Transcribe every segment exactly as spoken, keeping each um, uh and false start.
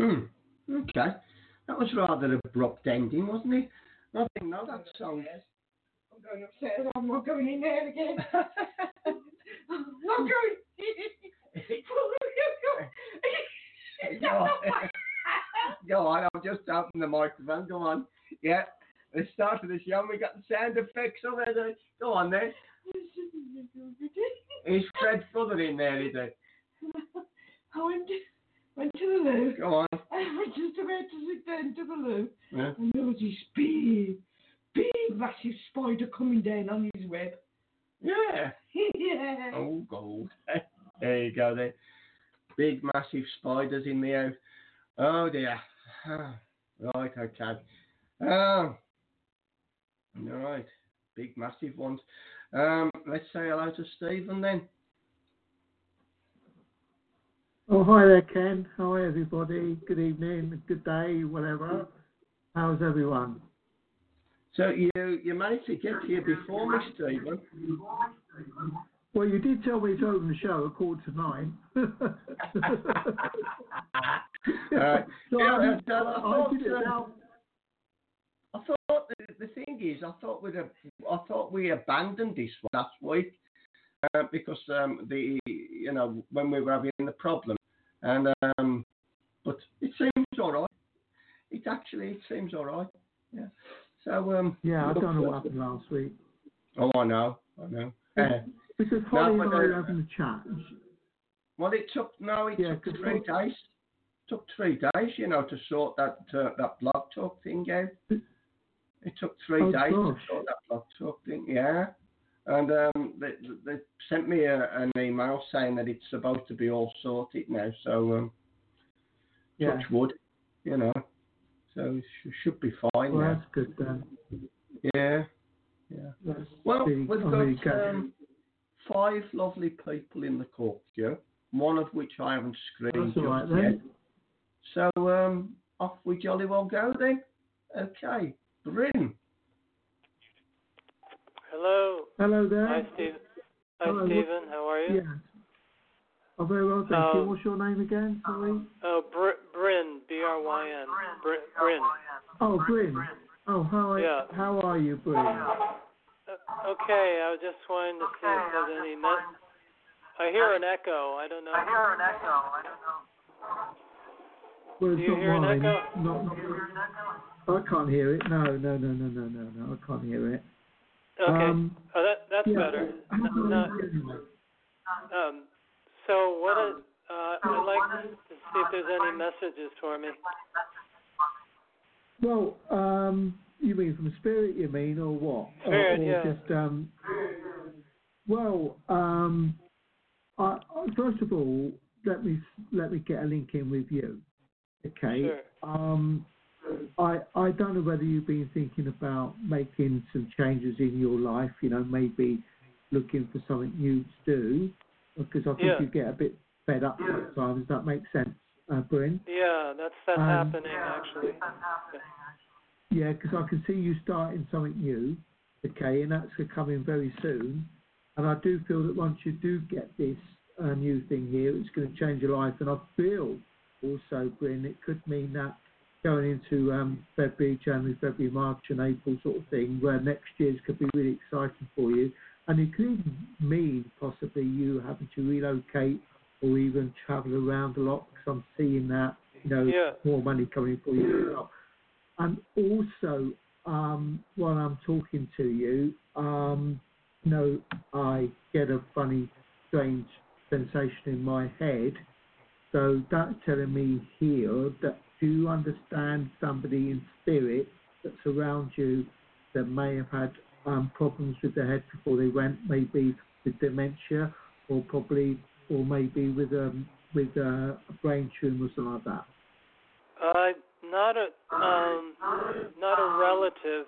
Hmm. Okay. That was rather abrupt ending, wasn't it? I think no, that sounds. Yes. I'm going upstairs. I'm not going in there again. I'm not going. Go on. Go on. I'll just open the microphone. Go on. Yeah. The start of the show, we got the sound effects already. Go on then. Is Fred Fuller in there, is it? I went to, went to the loo. Go on. I was just about to sit down to the loo. Yeah. And there was this big, big, massive spider coming down on his web. Yeah. Yeah. Oh, gold. There you go then. Big, massive spiders in the house. Oh, dear. Right, okay. Um, all right. Big, massive ones. Um, let's say hello to Stephen then. Oh, hi there, Ken. Hi, everybody. Good evening, good day, whatever. How's everyone? So you you managed to get here before me, Stephen. Well, you did tell me to open the show at quarter to nine. uh, so yeah, I, uh, I, I, thought, I did it uh, now. I thought the, the thing is, I thought we'd have, I thought we abandoned this one last week uh, because um, the you know when we were having the problem, and um, but it seems all right. It actually it seems all right. Yeah. So um. Yeah, I don't know what happened last week. Oh, I know, I know. Uh, because Holly no, and but, I were uh, having a chat. Well, it took no, it Yeah, took three days. It took three days, you know, to sort that uh, that blog talk thing out. It took three Oh, days gosh. to sort that blog talk thing. Yeah, and um, they, they sent me a, an email saying that it's supposed to be all sorted now. So um, Yeah. touch wood, you know. So it sh- should be fine Well, now. that's good then. Yeah, yeah. That's Well, really, we've I'm got really glad. um, five lovely people in the court queue, one of which I haven't screened That's all just right, yet. then. So um, off we jolly well go then. Okay, Bryn. Hello. Hello there. Hi, Steve. Hi, Hello, Stephen. How are you? Yeah. Oh, very well, thank Um, you. What's your name again? Sorry. Oh, Br- Bryn, B R Y N. Br- Bryn. Oh, Bryn. Oh, how are, Yeah. how are you, Bryn? Uh, okay, I was just wanting to see if there's any... Me- I hear an echo. I don't know. I hear an echo. I don't know. Well, it's Do you not hear an mine. echo? Not, not, I can't hear it. No, no, no, no, no, no, no. I can't hear it. Okay. Um, oh, that that's yeah. better. How No, are no, you anyway? um, so what I, uh, I'd like to see if there's any messages for me. Well, um, you mean from spirit, you mean, or what? Spirit, or, or yeah. just, um, well, um, I, I- first of all, let me let me get a link in with you. Okay. Sure. Um, I I don't know whether you've been thinking about making some changes in your life. You know, maybe looking for something new to do, because I think Yeah. you get a bit fed up sometimes. Does that make sense, uh, Bryn? Yeah, that's that's Um, happening actually. Yeah, because I can see you starting something new, okay, and that's coming very soon. And I do feel that once you do get this uh, new thing here, it's going to change your life. And I feel also, Bryn, it could mean that going into um, February, January, February, March and April sort of thing, where next year's could be really exciting for you. And it could even mean possibly you having to relocate or even travel around a lot, because I'm seeing that, you know, Yeah. more money coming for you as well. And also, um, while I'm talking to you, um, you know, I get a funny, strange sensation in my head. So that's telling me here that do you understand somebody in spirit that's around you that may have had um, problems with their head before they went, maybe with dementia, or probably, or maybe with um, with uh, a brain tumor or something like that. Uh, not a um, not a relative.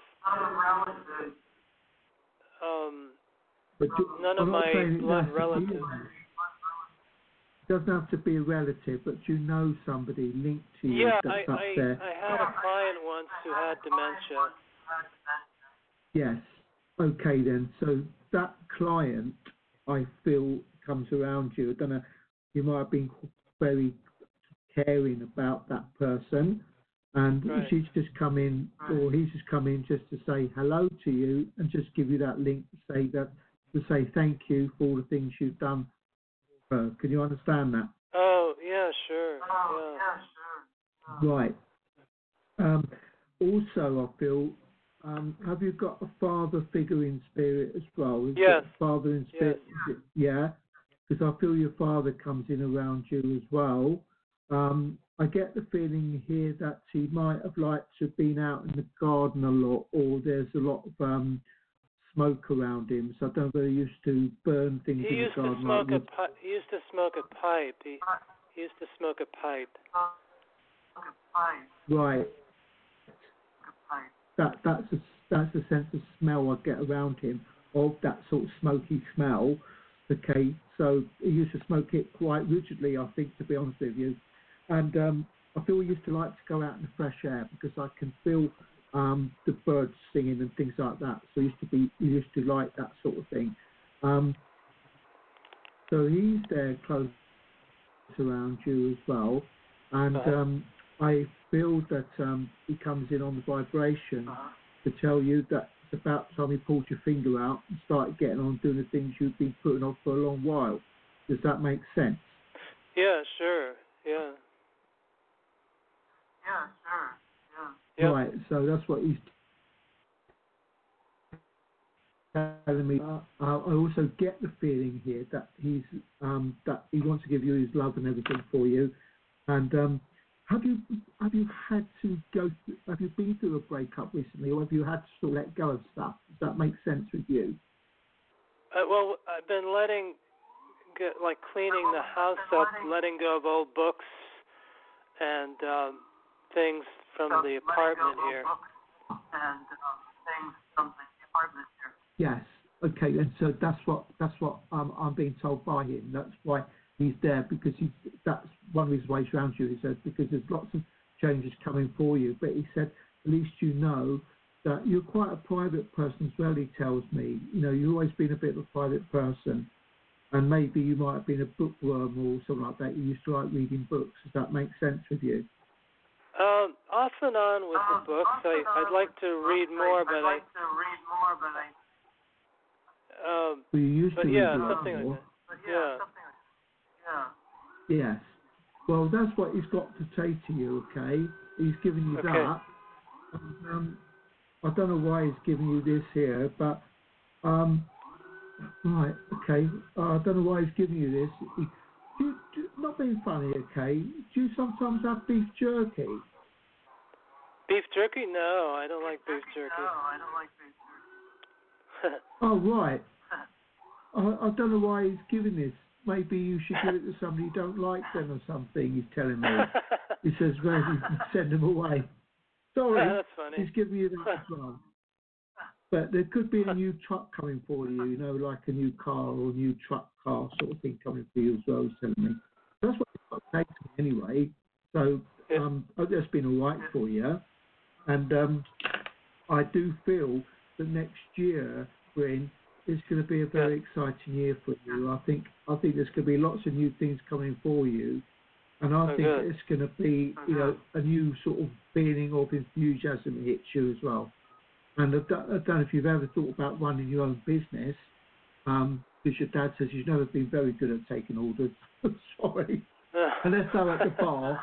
Um, But you, none I'm of not my saying it blood has to be relatives. a- It doesn't have to be a relative, but you know somebody linked to you Yeah, that's I, up I there. I had a client once who had dementia. Yes. Okay then. So that client, I feel, comes around you. I don't know. You might have been very caring about that person. And Right. she's just come in, or he's just come in just to say hello to you and just give you that link to say that, to say thank you for all the things you've done for her. Can you understand that? Oh, yeah, sure. Yeah. Right. Um, also, I feel, um, have you got a father figure in spirit as well? Is Yes. it father in spirit? Yes. Yeah. Because I feel your father comes in around you as well. Um, I get the feeling here that he might have liked to have been out in the garden a lot, or there's a lot of um, smoke around him. So I don't know whether he used to burn things He in used the to garden. smoke like a pi- he used to smoke a pipe. He, he used to smoke a pipe. Right. That that's a that's a sense of smell I get around him, of that sort of smoky smell. Okay, so he used to smoke it quite rigidly, I think, to be honest with you. And um, I feel he used to like to go out in the fresh air because I can feel um, the birds singing and things like that. So he used to be he used to like that sort of thing. Um, so he's there close around you as well, and Uh-huh. um, I feel that um, he comes in on the vibration to tell you that it's about time he pulled your finger out and started getting on doing the things you've been putting off for a long while. Does that make sense? Yeah, sure. Yeah. Yeah. Right, so that's what he's telling me. Uh, I also get the feeling here that he's um, that he wants to give you his love and everything for you. And um, have you have you had to go? Through, have you been through a breakup recently, or have you had to sort of let go of stuff? Does that make sense with you? Uh, well, I've been letting, get, like cleaning the house up, letting go of old books and um, things from the apartment here. Yes. Okay. And so that's what that's what um, I'm being told by him. That's why he's there, because he's that's one of his ways around you. He says because there's lots of changes coming for you. But he said at least you know that you're quite a private person as well. He tells me, you know, you've always been a bit of a private person, and maybe you might have been a bookworm or something like that. You used to like reading books. Does that make sense with you? Um, off and on with the books. I, I'd like to read more, but I. Um, Well, you used but to yeah, read a lot something more. like that. Yeah. Yes. Well, that's what he's got to say to you, okay? He's giving you Okay. that. And, um, I don't know why he's giving you this here, but, um, right, okay. Uh, I don't know why he's giving you this. He, do, you- do, not being funny, okay? Do you sometimes have beef jerky? Beef jerky? No, I don't like beef jerky. Oh, right. I, I don't know why he's giving this. Maybe you should give it to somebody you don't like then or something, he's telling me. He says, well, you can send them away. Sorry, That's funny. he's giving you that as well. But there could be a new truck coming for you, you know, like a new car or a new truck car sort of thing coming for you as well, he's telling me. That's what he's got to say to me anyway. So Yeah. um, I hope that's been all right for you. And um, I do feel that next year, Bryn, it's going to be a very exciting year for you. I think I think there's going to be lots of new things coming for you. And I Oh, think good. it's going to be, you know, a new sort of feeling of enthusiasm hits you as well. And I don't, I don't know if you've ever thought about running your own business, um, because your dad says you've never been very good at taking orders. Sorry. Unless they're at the bar.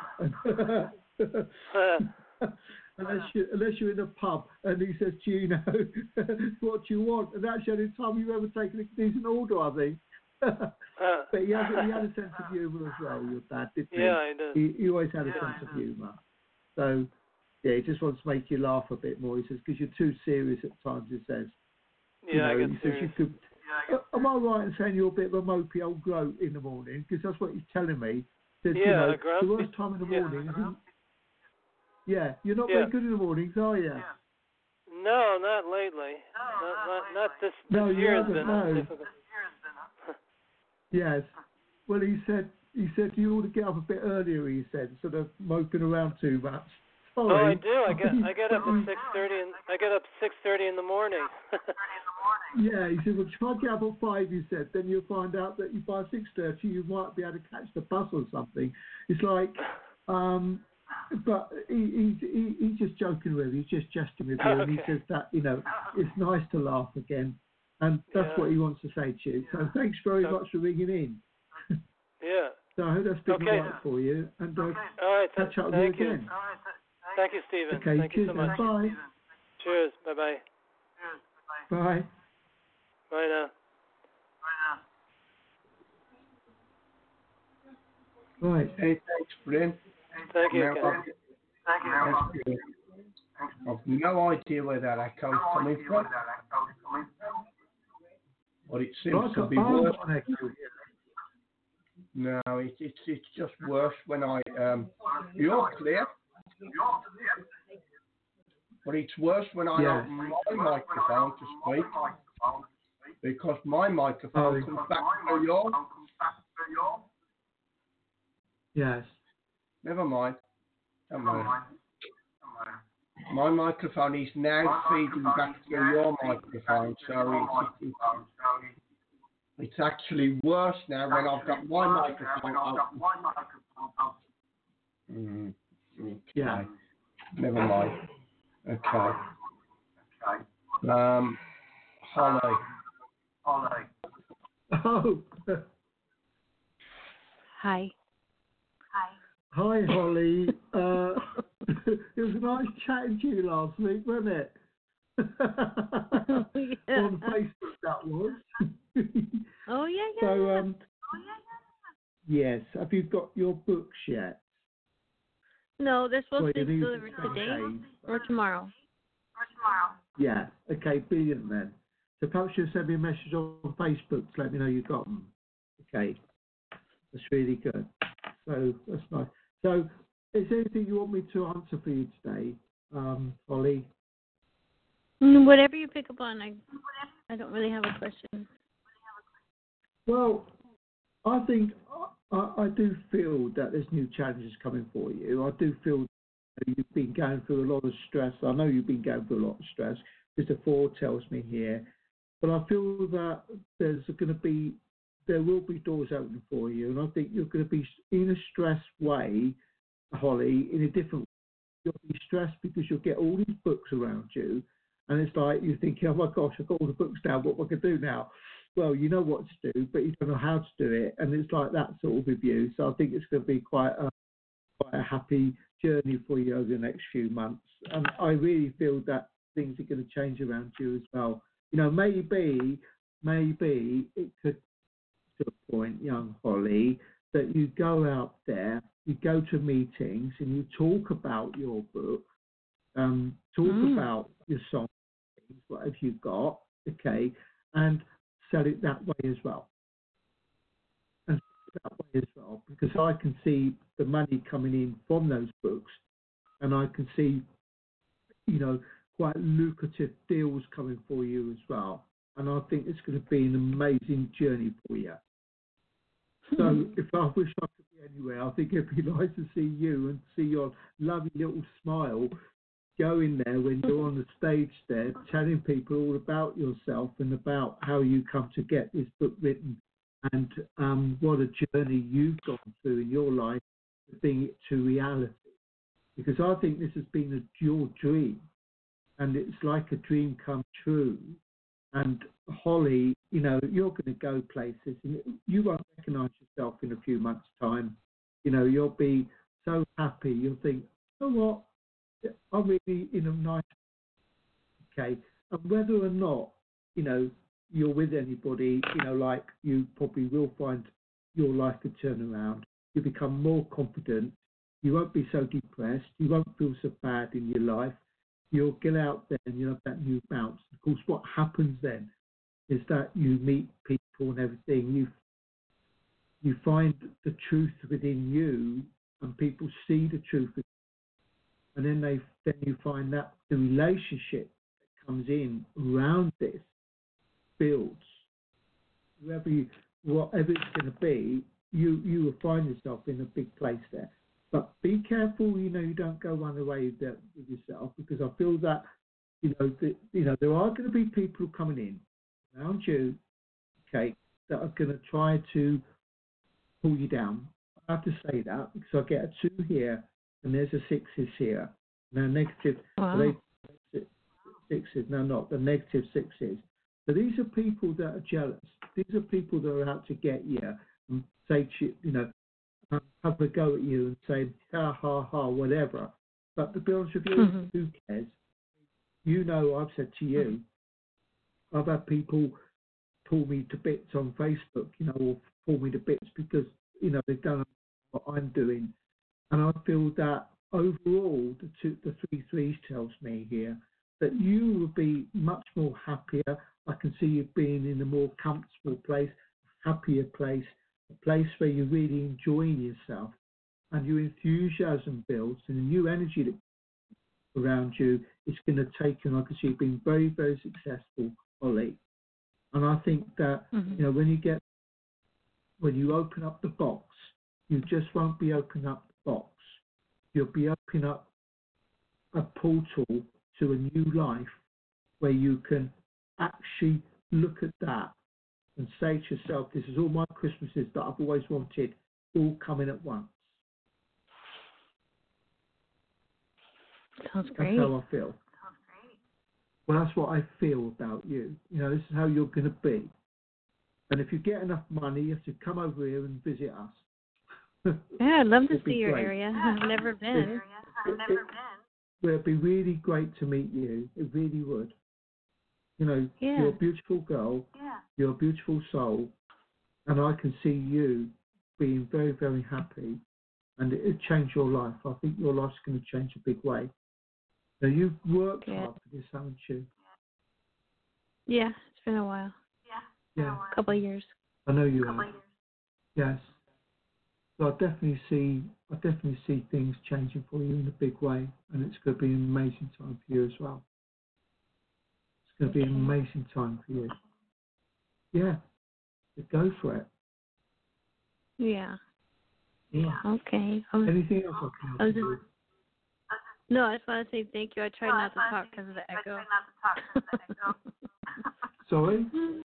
unless, you, unless you're in a pub and he says, do you know what you want? And that's the only time you've ever taken a decent order, I think. But he had, he had a sense of humour as well, your dad, didn't he? Yeah, I do. He, he always had a sense of humour. So, yeah, he just wants to make you laugh a bit more. He says, because you're too serious at times, he says. Yeah, You know, I get he says serious. you could. Uh, am I right in saying you're a bit of a mopey old gloat in the morning? Because that's what he's telling me. Says, Yeah, you know, a grumpy- the worst time in the yeah. morning. isn't- Yeah, you're not Yeah. very good in the mornings, are you? No, not lately. Not, not, not this, this No, you year has haven't, been no. difficult. Yes. Well, he said he said you ought to get up a bit earlier. He said, instead of moping around too much. Sorry. Oh, I do. I get I get up at six thirty, and I get up six thirty in the morning. Yeah, he said, well, try to get up at five, he said. Then you'll find out that you by six thirty you might be able to catch the bus or something. It's like, Um, but he, he, he, he's just joking with you. He's just jesting with you. Okay. And he says that, you know, it's nice to laugh again. And that's Yeah. what he wants to say to you. So thanks very Okay. much for ringing in. Yeah. So I hope that's been Okay. right for you. And uh, All right. Th- catch up with thank you you. again. Thank you, Stephen. Okay, Thank you cheers so much. then. Bye. Cheers. Bye-bye. Bye. Bye now. Right. Hey, thanks, Bryn. Thank you, Now, Ken. I've, that's good. I've no idea where that echo's coming from. But it seems Well, I to got- be I've worse. got an echo here. No, it, it's it's just worse when I um. You're clear, but it's worse when I Yeah. open my microphone to speak because my microphone Oh. comes back to yours. Yes. Never mind. Don't worry. My microphone is now feeding back through your microphone, so it's, it's, it's actually worse now when I've got my microphone open. Mm, okay. Yeah. Never mind. Okay. Um, Holly. Oh. Hi. Hi, Holly. Uh, it was nice chatting to you last week, wasn't it? Yeah. On Facebook, that was. Oh yeah, yeah. So, um, yes. Have you got your books yet? No, they're supposed Well, to be you need delivered to today say- or tomorrow. Yeah. Okay, brilliant then. So perhaps you'll send me a message on Facebook to let me know you got them. Okay. That's really good. So that's nice. So is there anything you want me to answer for you today, um, Holly? Mm, Whatever you pick up on, I I don't really have a question. Well, I think I, I do feel that there's new challenges coming for you. I do feel that you've been going through a lot of stress. I know you've been going through a lot of stress. Mister Ford tells me here. But I feel that there's going to be, there will be doors open for you. And I think you're going to be in a stressed way, Holly, in a different way. You'll be stressed because you'll get all these books around you. And it's like you're thinking, oh my gosh, I've got all the books down. What am I going to do now? Well, you know what to do, but you don't know how to do it. And it's like that sort of review. So I think it's going to be quite a, quite a happy journey for you over the next few months. And I really feel that things are going to change around you as well. You know, maybe, maybe it could, to a point, young Holly, that you go out there, you go to meetings and you talk about your book, um, talk Mm. about your song, whatever you've got, okay, and sell it that way as well. And sell it that way as well, because I can see the money coming in from those books, and I can see, you know, quite lucrative deals coming for you as well. And I think it's going to be an amazing journey for you. So if I wish I could be anywhere, I think it'd be nice to see you and see your lovely little smile going there when you're on the stage there, telling people all about yourself and about how you come to get this book written and um, what a journey you've gone through in your life to bring it to reality. Because I think this has been a, your dream, and it's like a dream come true. And Holly, you know, you're going to go places and you won't recognise yourself in a few months' time. You know, you'll be so happy. You'll think, you know what, I'm really in a nice, okay. And whether or not, you know, you're with anybody, you know, like you probably will find your life could turn around. You become more confident. You won't be so depressed. You won't feel so bad in your life. You'll get out there and you'll have that new bounce. Of course, what happens then is that you meet people and everything. You you find the truth within you, and people see the truth within you. And then they then you find that the relationship that comes in around this builds. Whoever you, whatever it's going to be, you you will find yourself in a big place there. But be careful, you know, you don't go run away with, that, with yourself, because I feel that, you know, the, you know, there are going to be people coming in around you, okay, that are going to try to pull you down. I have to say that because I get a two here and there's a sixes here. Now negative, Wow. so they sixes. No, not the negative sixes. So these are people that are jealous. These are people that are out to get you and say, to you, you know, have a go at you and say, ha ha ha, whatever. But to be honest with you, Mm-hmm. who cares? You know, I've said to you, I've had people pull me to bits on Facebook, you know, or pull me to bits because, you know, they don't know what I'm doing. And I feel that overall, the, two, the three threes tells me here that you will be much more happier. I can see you being in a more comfortable place, happier place, a place where you're really enjoying yourself and your enthusiasm builds and the new energy that around you is going to take, and I can see you being very, very successful, Ollie. And I think that, Mm-hmm. you know, when you get, when you open up the box, you just won't be opening up the box. You'll be opening up a portal to a new life where you can actually look at that and say to yourself, this is all my Christmases that I've always wanted, all coming at once. Sounds That's great. how I feel. Well, that's what I feel about you. You know, this is how you're going to be. And if you get enough money, you have to come over here and visit us. Yeah, I'd love to It'd be see your great. area. I've never been. It, it, well, it'd be really great to meet you. It really would. You know, Yeah. you're a beautiful girl. Yeah. You're a beautiful soul. And I can see you being very, very happy. And it'd change your life. I think your life's going to change a big way. Now, you've worked Yeah. hard for this, haven't you? Yeah, it's been a while. Yeah. A couple of years. I know you have. Yes. So I definitely see, I definitely see things changing for you in a big way, and it's going to be an amazing time for you as well. It's going to be an amazing time for you. Yeah. So go for it. Yeah. Yeah. Okay. Um, Anything else I can I was help you with? just, no, I just want to say thank you. I tried not to talk because of the echo. Sorry?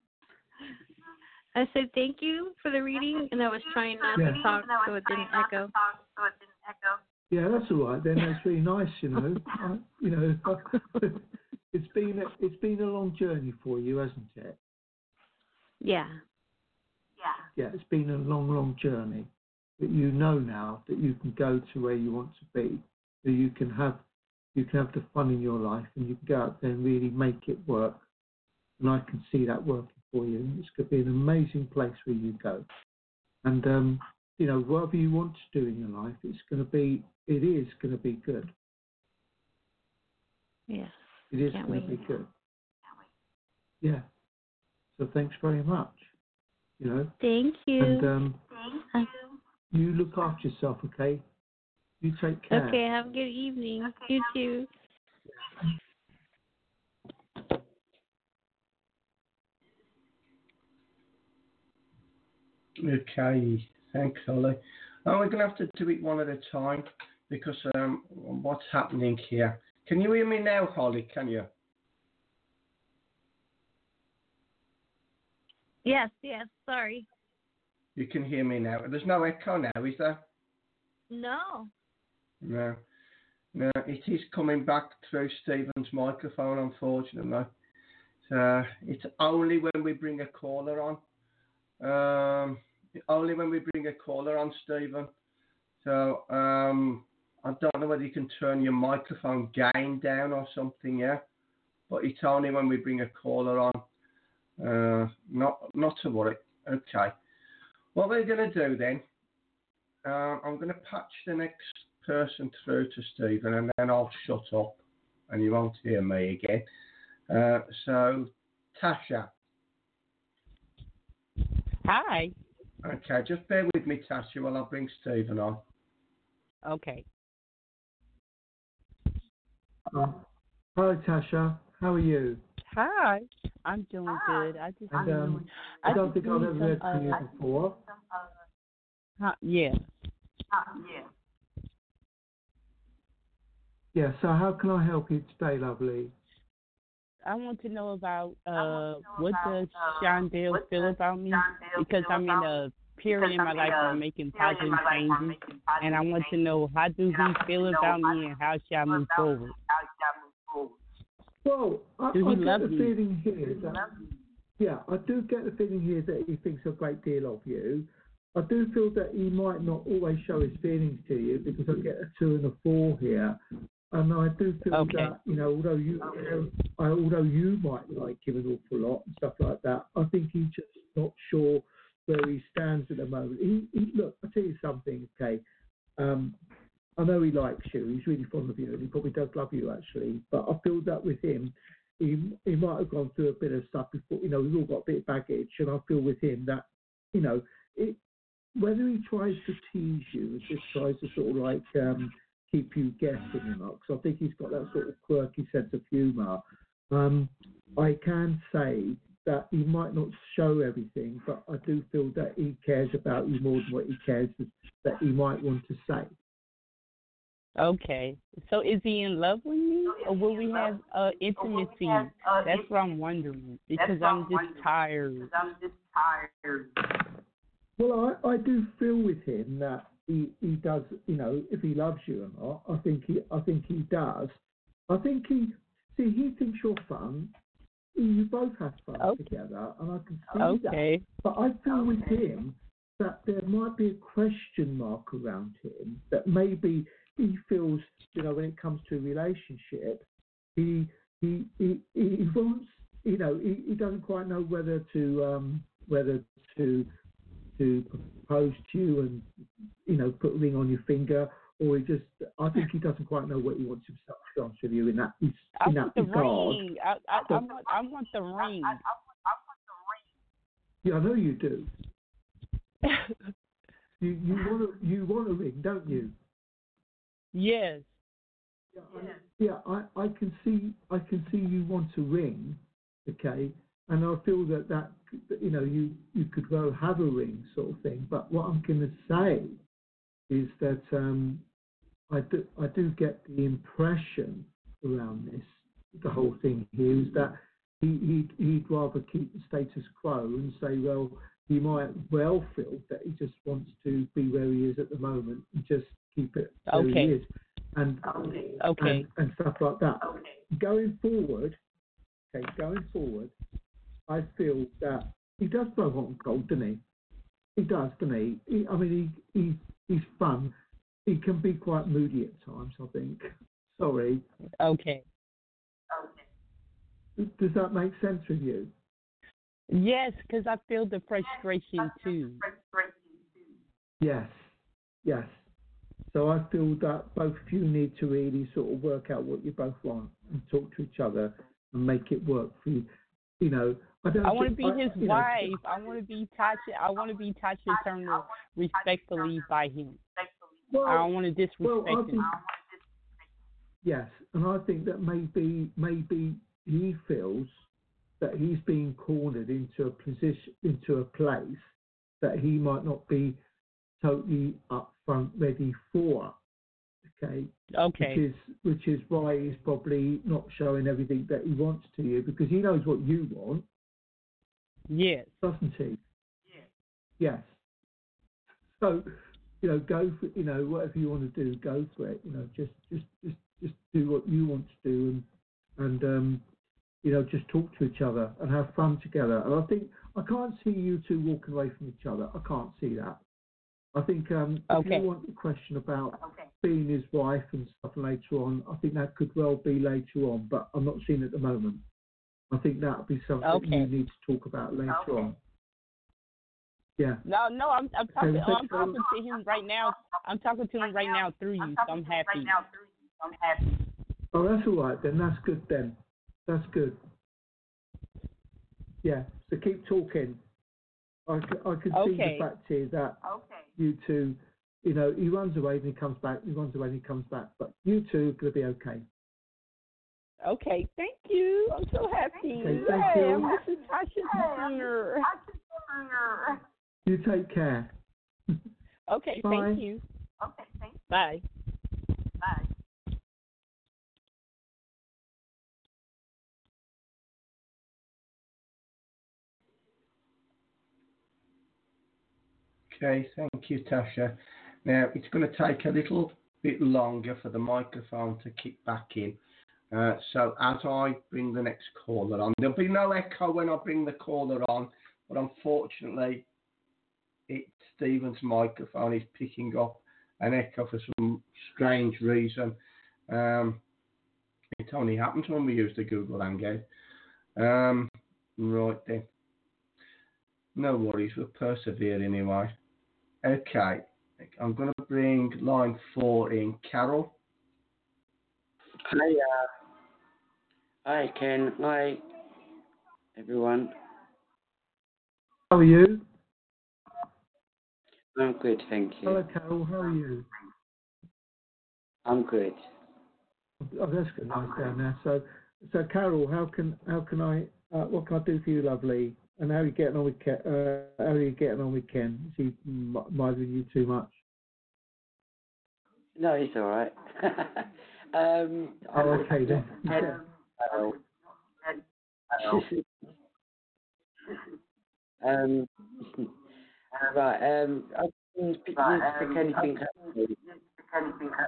I said thank you for the reading, and I was trying not Yeah. to talk so it didn't echo. Yeah, that's all right. Then that's really nice, you know. I, you know, it's been a, it's been a long journey for you, hasn't it? Yeah. Yeah, it's been a long, long journey. But you know now that you can go to where you want to be, that you can have you can have the fun in your life, and you can go out there and really make it work. And I can see that working for you. It's going to be an amazing place where you go. And um, you know, whatever you want to do in your life, it's going to be, it is going to be good. Yeah. It is Can't going to wait. be good. Yeah. So thanks very much. You know. Thank you. And um, Uh, you look after yourself, okay? You take care. Okay, have a good evening. You too. Okay, thanks, Ollie. Oh, we're going to have to do it one at a time because um, what's happening here? Can you hear me now, Holly? Can you? Yes, yes, sorry. You can hear me now. There's no echo now, is there? No. No. No, it is coming back through Stephen's microphone, unfortunately. So it's only when we bring a caller on. Um, only when we bring a caller on, Stephen. So um, I don't know whether you can turn your microphone gain down or something, yeah. But it's only when we bring a caller on. Uh, not not to worry. Okay. What we're going to do then, uh, I'm going to patch the next person through to Stephen, and then I'll shut up, and you won't hear me again. Uh, so, Tasha. Hi. Okay, just bear with me, Tasha, while I bring Stephen on. Okay. Uh, hi, Tasha. How are you? Hi. I'm doing good. I just And, um, I, I don't just think I've need ever some, read to you uh, before. huh, yeah. Yeah, so how can I help you today, lovely? I want to know about uh what does Shondell feel about me because I'm in a period in my life where I'm making positive changes, and I want to know how do he feel about me and how should I move forward? Well, I, Do he I get love the you? feeling here that, yeah, I do get the feeling here that he thinks a great deal of you. I do feel that he might not always show his feelings to you because I get a two and a four here. And I do feel Okay. that, you know, although you, you know, I, although you might like him an awful lot and stuff like that, I think he's just not sure where he stands at the moment. He, he look, I'll tell you something, okay. Um, I know he likes you. He's really fond of you, and he probably does love you actually. But I feel that with him, he he might have gone through a bit of stuff before. You know, we've all got a bit of baggage, and I feel with him that, you know, it, whether he tries to tease you and just tries to sort of like um, keep you guessing or not, because I think he's got that sort of quirky sense of humour. Um, I can say that he might not show everything, but I do feel that he cares about you more than what he cares that he might want to say. Okay. So is he in love with me, or will we have uh, intimacy? That's what I'm wondering, because I'm just tired. Well, I, I do feel with him that he, he does, you know, if he loves you or not, I think he I think he does. I think he see he thinks you're fun. You both have fun Okay. together, and I can see Okay. that. But I feel with him that there might be a question mark around him, that maybe he feels, you know, when it comes to a relationship, he he he, he wants, you know, he, he doesn't quite know whether to um, whether to to propose to you and, you know, put a ring on your finger, or he just, I think he doesn't quite know what he wants himself to be honest with you in that in I that want the regard. ring. I, I, I, want, I want the ring. Yeah, I know you do. You you want a you want a ring, don't you? Yes. Yeah, I, yeah, I, I can see I can see you want a ring, okay, and I feel that that you know you you could well have a ring sort of thing. But what I'm going to say is that um, I do I do get the impression around this, the whole thing here is that he he'd, he'd rather keep the status quo and say, well, he might well feel that he just wants to be where he is at the moment and just keep it where Okay. he is. And, Okay. and and stuff like that. Going forward, okay, going forward, I feel that he does blow hot and cold, doesn't he? He does, doesn't he? he I mean, he, he he's fun. He can be quite moody at times, I think. Sorry. Okay. Does that make sense with you? Yes, because I feel the frustration too. Yes, yes. So I feel that both of you need to really sort of work out what you both want and talk to each other and make it work for you. You know, I don't. I want to think- be I- his you know, wife. I want to be touched. I want to be touched and turned respectfully by him. well, I don't want to disrespect well, I him. think, yes, and I think that maybe maybe he feels that he's being cornered into a position, into a place that he might not be totally upfront ready for. Okay. Okay. Which is which is why he's probably not showing everything that he wants to you, because he knows what you want, Yes. doesn't he? Yes. Yes. So, you know, go for, you know, whatever you want to do, go for it. You know, just just just just do what you want to do, and and um, you know, just talk to each other and have fun together. And I think I can't see you two walking away from each other. I can't see that. I think um, if Okay. you want a question about being his wife and stuff later on, I think that could well be later on, but I'm not seeing it at the moment. I think that would be something Okay. you need to talk about later Okay. on. Yeah. No, no, I'm I'm talking. Okay, I'm so- talking to him right now. I'm talking to him right now through you. So I'm happy. Oh, that's all right then. That's good then. That's good. Yeah. So keep talking. I, c- I can see Okay. the fact here that you two, you know, he runs away and he comes back. He runs away and he comes back. But you two are going to be okay. Okay, thank you. I'm so happy. Okay, thank Yay, you. I'm Missus Tasha Turner. You take care. Okay, Bye. thank you. Bye. Okay, thank you, Tasha. Now, it's going to take a little bit longer for the microphone to kick back in. Uh, so as I bring the next caller on, there'll be no echo when I bring the caller on, but unfortunately, it, Stephen's microphone is picking up an echo for some strange reason. Um, it only happens when we use the Google Hangout. Um, right then. No worries, we'll persevere anyway. Okay, I'm going to bring line four in. Carol. Hi, uh, hi Ken. Hi, everyone. How are you? I'm good, thank you. Hello, Carol. How are you? I'm good. Oh, that's good. Nice down there. So, so Carol, how can how can I uh, what can I do for you, lovely? And how are you getting on with Ken? Uh, how are you getting on with Ken? Is he m- bothering you too much? No, it's all right. um, Oh, okay then. Ken, hello. Hello. um, right. Um, I didn't pick, didn't pick anything up.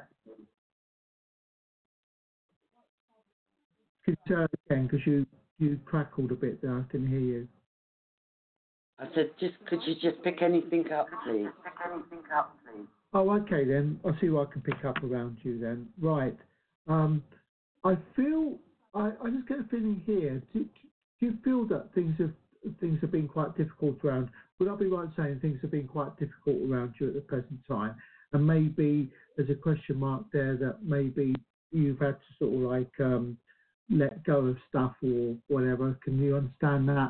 Could you say that again, because you you crackled a bit there. I couldn't hear you. I said, just could you just pick anything up, please? Oh, okay then. I'll see what I can pick up around you then. Right. Um, I feel I, I just get a feeling here. Do, do you feel that things have things have been quite difficult around? Would I be right in saying things have been quite difficult around you at the present time? And maybe there's a question mark there that maybe you've had to sort of like um, let go of stuff or whatever. Can you understand that?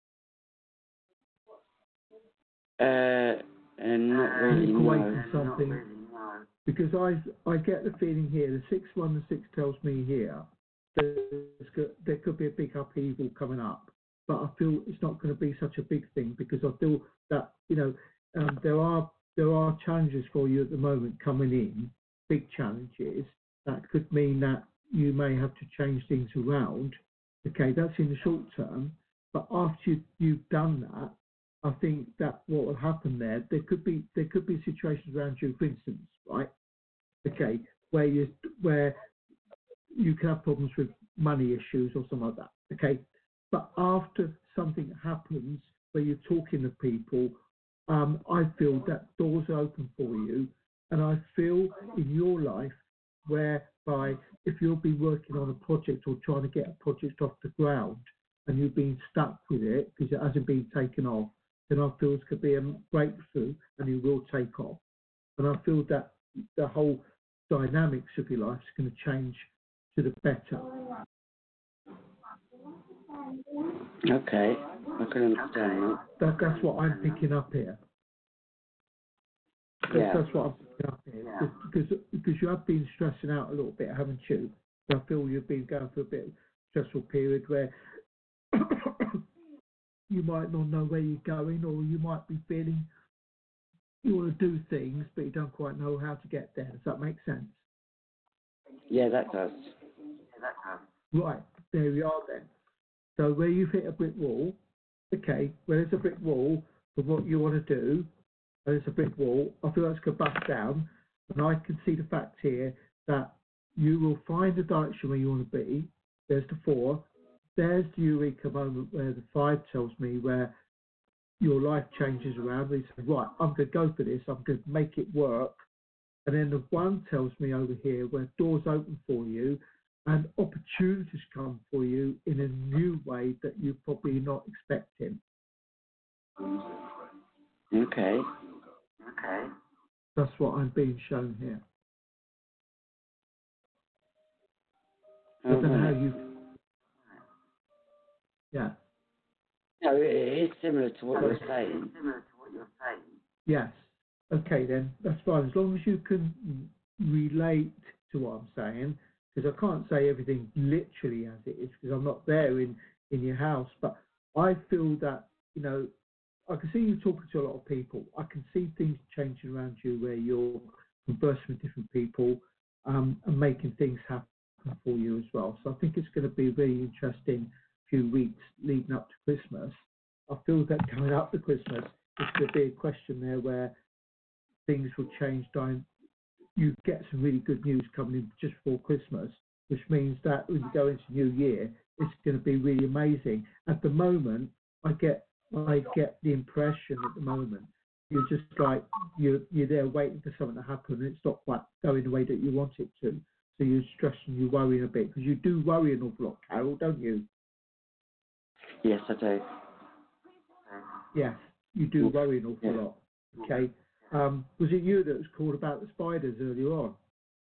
Uh, and not really, Walk away no. from something. Because I I get the feeling here, the six one, the six tells me here, there's, there could be a big upheaval coming up. But I feel it's not going to be such a big thing because I feel that, you know, um, there are there are challenges for you at the moment coming in, big challenges. That could mean that you may have to change things around. Okay, that's in the short term. But after you, you've done that, I think that what will happen there, there could be there could be situations around you, for instance, right? Okay, where you where you can have problems with money issues or something like that. Okay, but after something happens where you're talking to people, um, I feel that doors are open for you, and I feel in your life whereby if you've been working on a project or trying to get a project off the ground and you've been stuck with it because it hasn't been taken off, then I feel it could be a breakthrough and it will take off. And I feel that the whole dynamics of your life is going to change to the better. Okay, I can understand that. that that's what I'm picking up here. That's, Yeah. that's what I'm picking up here. Yeah. Because, because you have been stressing out a little bit, haven't you? I feel you've been going through a bit of stressful period where you might not know where you're going, or you might be feeling you want to do things, but you don't quite know how to get there. Does that make sense? Yeah, that does. Yeah, that does. Right, there we are then. So where you've hit a brick wall, okay, where there's a brick wall for what you want to do, and there's a brick wall, I feel that's going to bust down, and I can see the fact here that you will find the direction where you want to be. There's the four. There's the eureka moment where the five tells me where your life changes around. We say, right, I'm going to go for this. I'm going to make it work. And then the one tells me over here where doors open for you and opportunities come for you in a new way that you're probably not expecting. Okay. Okay. That's what I'm being shown here. I don't know how you... Yeah. No, it is similar to what you're saying. Similar to what you're saying. Yes. Okay, then. That's fine. As long as you can relate to what I'm saying, because I can't say everything literally as it is, because I'm not there in, in your house. But I feel that, you know, I can see you talking to a lot of people. I can see things changing around you where you're conversing with different people um, and making things happen for you as well. So I think it's going to be a very interesting few weeks leading up to Christmas. I feel that coming up to Christmas, there's going to be a question there where things will change down. You get some really good news coming in just before Christmas, which means that when you go into New Year, it's going to be really amazing. At the moment, I get I get the impression at the moment you're just like you're you're there waiting for something to happen, and it's not quite going the way that you want it to. So you're stressing, you're worrying a bit because you do worry an awful lot, Carol, don't you? Yes, I do. Yes, you do worry an awful yeah. lot. Okay. Um, was it you that was called about the spiders earlier on?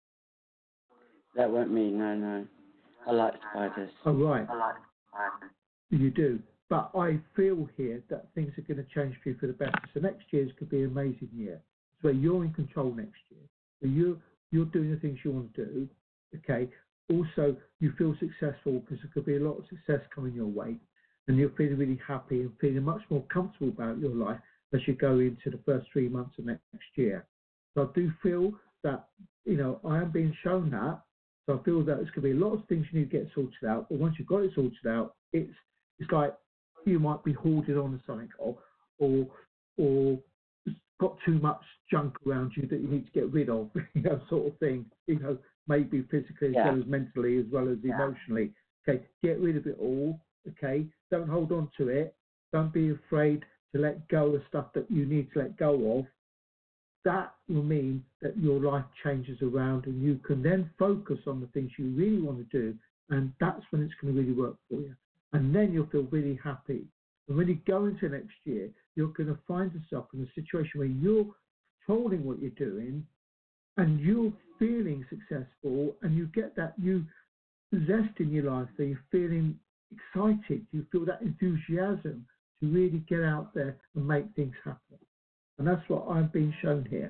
That weren't me, no, no. I like spiders. Oh, right. I like spiders. You do. But I feel here that things are going to change for you for the better. So next year's could be an amazing year. So you're in control next year. So you're, you're doing the things you want to do. Okay. Also, you feel successful because there could be a lot of success coming your way. And you're feeling really happy and feeling much more comfortable about your life as you go into the first three months of next year. So I do feel that, you know, I am being shown that. So I feel that there's going to be a lot of things you need to get sorted out. But once you've got it sorted out, it's it's like you might be hoarded on something or or or got too much junk around you that you need to get rid of, you know, sort of thing. You know, maybe physically yeah. as well as mentally as well as yeah. emotionally. Okay, get rid of it all. Okay, don't hold on to it. Don't be afraid to let go of stuff that you need to let go of. That will mean that your life changes around and you can then focus on the things you really want to do, and that's when it's going to really work for you. And then you'll feel really happy. And when you go into next year, you're going to find yourself in a situation where you're controlling what you're doing and you're feeling successful and you get that new zest in your life, so you're feeling excited, you feel that enthusiasm to really get out there and make things happen. And that's what I'm being shown here.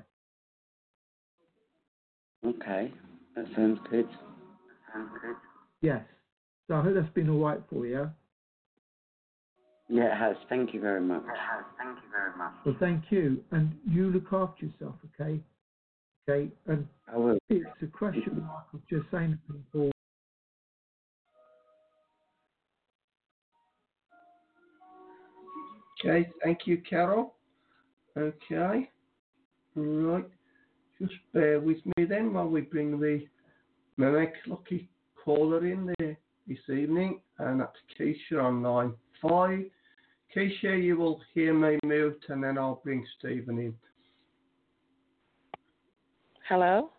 Okay, that sounds good. Sounds good. Yes. So I hope that's been all right for you. Yeah, it has. Thank you very much. It has. Thank you very much. Well, thank you. And you look after yourself, okay? Okay? And I will. It's a question mark of just saying to people, okay, thank you, Carol. Okay, right. Just bear with me then while we bring the, the next lucky caller in there this evening, and that's Keisha on line five. Keisha, you will hear me mute, and then I'll bring Stephen in. Hello?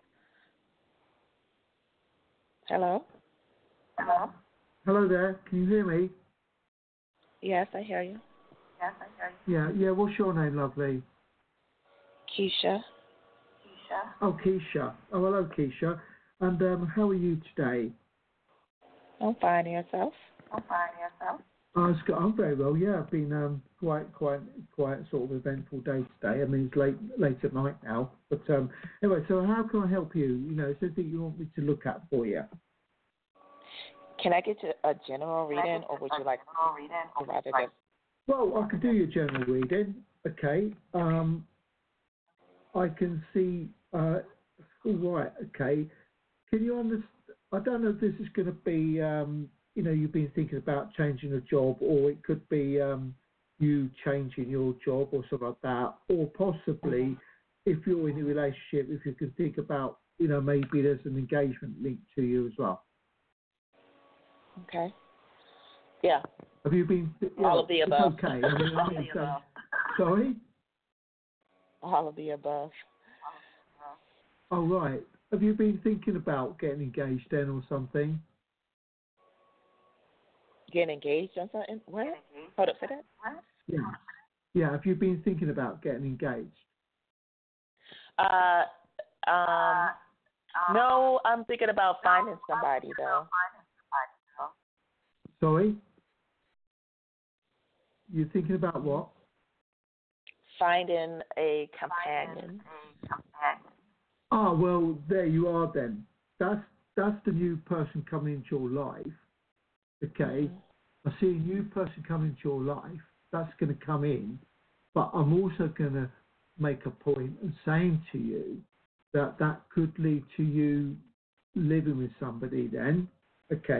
Hello? Hello? hello there, can you hear me? Yes, I hear you. Yes, I hear you. Yeah, yeah, what's your name, lovely? Keisha. Keisha. Oh, Keisha. Oh, hello, Keisha. And um, how are you today? I'm fine, yourself? I'm fine, yourself? Uh, it's got, I'm very well, yeah. I've been um, quite, quite, quite sort of eventful day today. I mean, it's late, late at night now. But um, anyway, so how can I help you? You know, is there anything you want me to look at for you? Can I get you a general reading, or would you like to rather just... Well, I can do your general reading. Okay. Um, I can see. Uh, all right. Okay. Can you understand? I don't know if this is going to be. Um, you know, you've been thinking about changing a job, or it could be um, you changing your job, or something like that, or possibly if you're in a relationship, if you can think about, you know, maybe there's an engagement linked to you as well. Okay. Yeah. Have you been? Yeah, all of the above. Okay. I mean, I mean, so, sorry. All of the above. Oh, right. Have you been thinking about getting engaged then or something? Getting engaged on something? What? Hold up, say that? Yeah. Yeah, have you been thinking about getting engaged? Uh, um, no, I'm thinking about finding somebody, though. Sorry? You're thinking about what? Finding a companion. Ah, well, there you are then. That's that's the new person coming into your life. Okay? Mm-hmm. I see a new person coming into your life. That's going to come in. But I'm also going to make a point and saying to you that that could lead to you living with somebody then. Okay?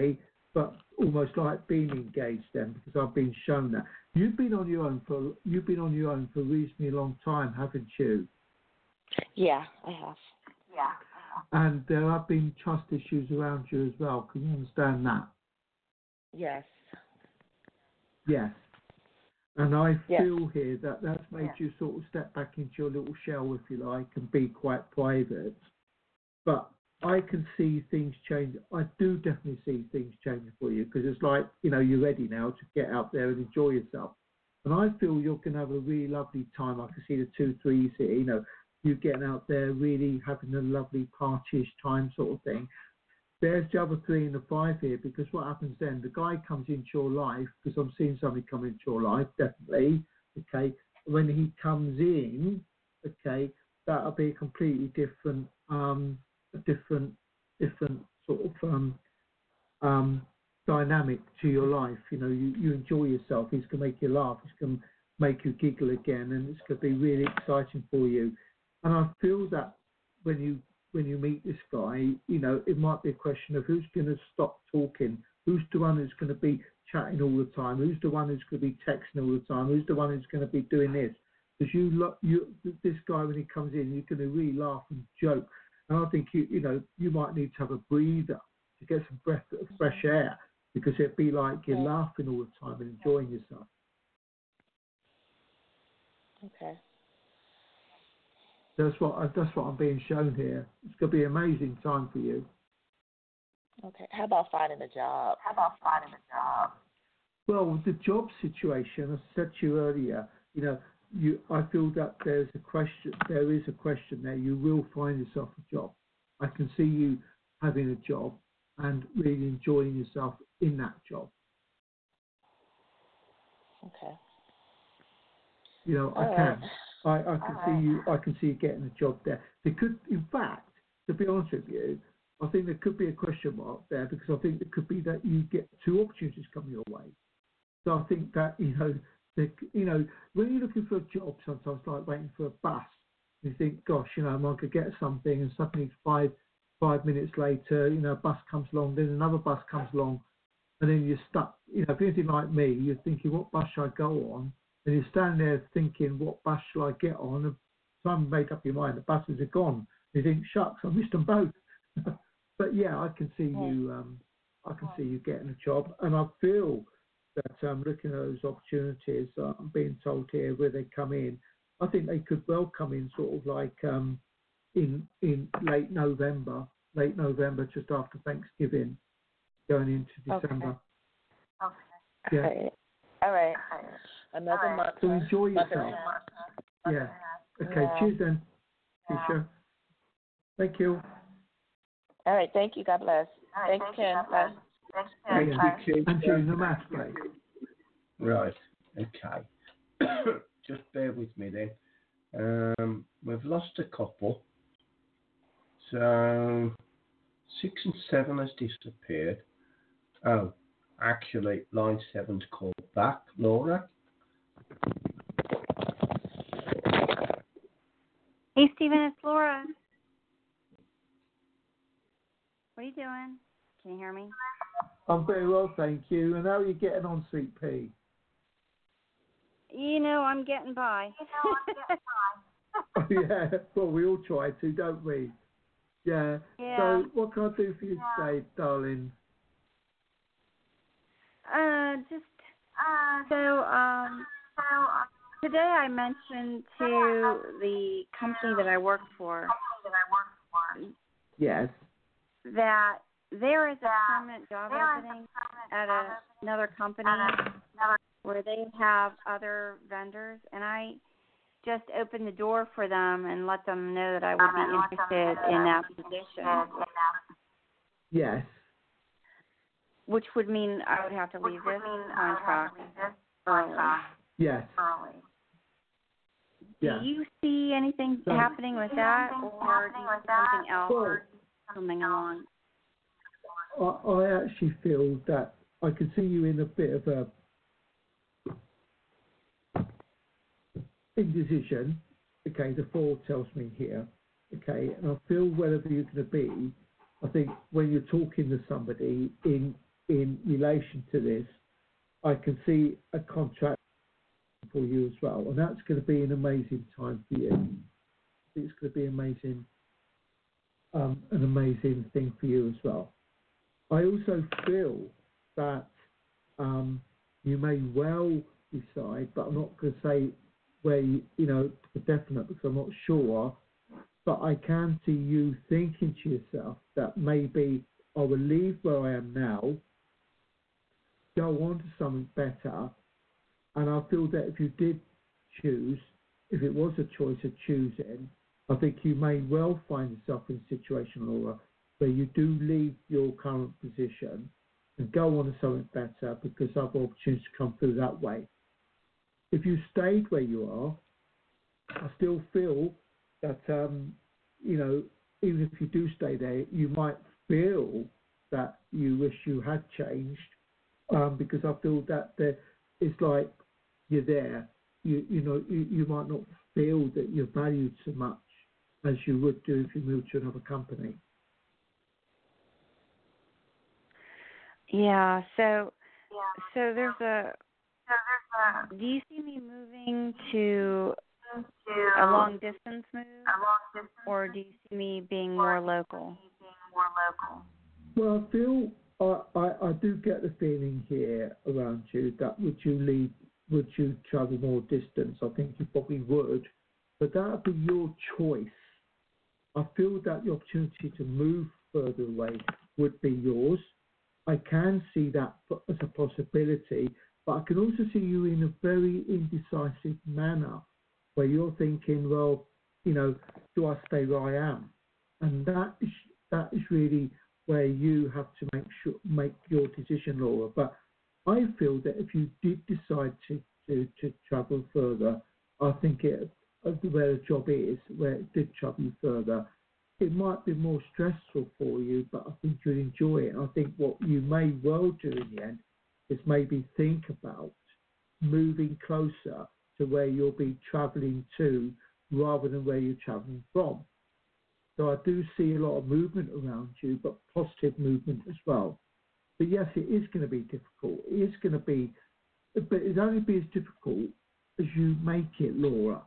but almost like being engaged then, because I've been shown that. You've been on your own for you've been on your own for a reasonably long time, haven't you? Yeah, I have. Yeah. And there have been trust issues around you as well. Can you understand that? Yes. Yes. And I Yes. feel here that that's made Yeah. you sort of step back into your little shell, if you like, and be quite private. But I can see things change. I do definitely see things changing for you, because it's like, you know, you're ready now to get out there and enjoy yourself. And I feel you're going to have a really lovely time. I can see the two threes here, you know, you getting out there, really having a lovely party-ish time sort of thing. There's the other three and the five here, because what happens then, the guy comes into your life, because I'm seeing somebody come into your life, definitely, okay? When he comes in, okay, that'll be a completely different, um, a different, different sort of um, um, dynamic to your life. You know, you, you enjoy yourself. He's going to make you laugh. He's going to make you giggle again, and it's going to be really exciting for you. And I feel that when you when you meet this guy, you know, it might be a question of who's going to stop talking, who's the one who's going to be chatting all the time, who's the one who's going to be texting all the time, who's the one who's going to be doing this. Because you, lo- you, this guy, when he comes in, you're going to really laugh and joke. And I think, you, you know, you might need to have a breather to get some breath, fresh air, because it'd be like you're laughing all the time and enjoying yourself. Okay. That's what I, that's what I'm being shown here. It's going to be an amazing time for you. Okay. How about finding a job? How about finding a job? Well, with the job situation, I said to you earlier, you know, you I feel that there's a question. There is a question there. You will find yourself a job. I can see you having a job and really enjoying yourself in that job. Okay. You know, I All can. right. I, I can All see right. you. I can see you getting a job there. There could, in fact, to be honest with you, I think there could be a question mark there, because I think it could be that you get two opportunities coming your way. So I think that, you know, the, you know, when you're looking for a job, sometimes like waiting for a bus, you think, gosh, you know, I could get something, and suddenly five five minutes later, you know, a bus comes along, then another bus comes along, and then you're stuck. You know, if you're anything like me, you're thinking, what bus should I go on? And you're standing there thinking, what bus shall I get on? And time you make up your mind, the buses are gone. You think, shucks, I missed them both. But yeah, I can see you. Um, I can see you getting a job, and I feel that um, looking at those opportunities, uh, I'm being told here where they come in. I think they could well come in sort of like um, in in late November, late November, just after Thanksgiving, going into December. Okay. Yeah. All right. All right. Another All right. month. So enjoy month and a yourself. half. Yeah. Okay. Yeah. Cheers then, Keisha. Thank you. All right. Thank you. God bless. All right. Thanks, Thank Ken. you. Bye. Thanks, Thank Ken. you, Bye. Keith. And you, namaste. Right. Okay. Just bear with me then. Um, we've lost a couple. So six and seven has disappeared. Oh, actually, line seven's called back. Laura? Hey, Stephen, it's Laura. What are you doing? Can you hear me? I'm very well, thank you. And how are you getting on, Sweet Pea? You know, I'm getting by. Oh, yeah, well, we all try to, don't we? Yeah. Yeah. So, what can I do for you today, darling? Uh, just uh, so um, today I mentioned to the company that I work for Yes. that there is a permanent job opening at a, another company where they have other vendors, and I just opened the door for them and let them know that I would be interested in that position. Yes. Which would mean I would have to leave this contract early. Yes. Do Yeah. you see anything So- happening with that, or do you see something else Well, coming along? I, I actually feel that I can see you in a bit of a indecision. Okay, the four tells me here. Okay, and I feel wherever you're going to be, I think when you're talking to somebody in in relation to this, I can see a contract for you as well, and that's going to be an amazing time for you. It's going to be amazing, um, an amazing thing for you as well. I also feel that um, you may well decide, but I'm not going to say where you, you know, for definite because I'm not sure, but I can see you thinking to yourself that maybe I will leave where I am now, go on to something better, and I feel that if you did choose, if it was a choice of choosing, I think you may well find yourself in a situation, Laura, where you do leave your current position and go on to something better because other opportunities come through that way. If you stayed where you are, I still feel that, um, you know, even if you do stay there, you might feel that you wish you had changed um, because I feel that there, it's like you're there. You, you know, you, you might not feel that you're valued so much as you would do if you moved to another company. Yeah, so so there's a do you see me moving to a long distance move, or do you see me being more local? Well, I feel I, I, I do get the feeling here around you that would you leave, would you travel more distance? I think you probably would, but that would be your choice. I feel that the opportunity to move further away would be yours. I can see that as a possibility, but I can also see you in a very indecisive manner where you're thinking, well, you know, do I stay where I am? And that is that is really where you have to make sure make your decision, Laura. But I feel that if you did decide to, to, to travel further, I think it where the job is, where it did travel you further, it might be more stressful for you, but I think you'll enjoy it. And I think what you may well do in the end is maybe think about moving closer to where you'll be travelling to rather than where you're travelling from. So I do see a lot of movement around you, but positive movement as well. But yes, it is going to be difficult. It is going to be, but it'll only be as difficult as you make it, Laura.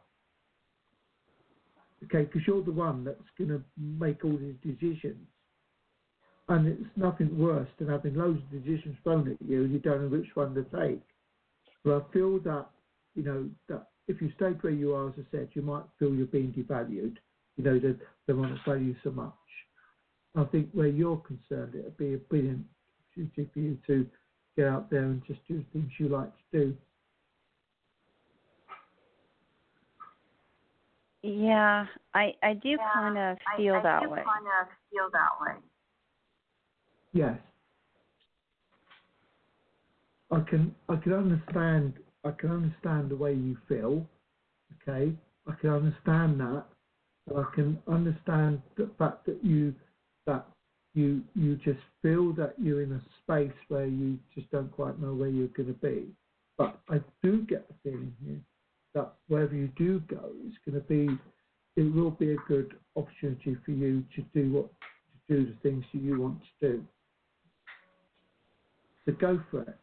Okay, because you're the one that's going to make all these decisions. And it's nothing worse than having loads of decisions thrown at you and you don't know which one to take. But I feel that, you know, that if you stayed where you are, as I said, you might feel you're being devalued. You know, that they want to value you so much. I think where you're concerned, it would be a brilliant opportunity for you to get out there and just do things you like to do. Yeah, I I do Yeah, kind of I, feel I that do way. kind of feel that way. Yes. I can I can understand I can understand the way you feel. Okay, I can understand that, and I can understand the fact that you that you you just feel that you're in a space where you just don't quite know where you're going to be. But I do get the feeling here that wherever you do go, it's going to be it will be a good opportunity for you to do what to do the things that you want to do. So go for it.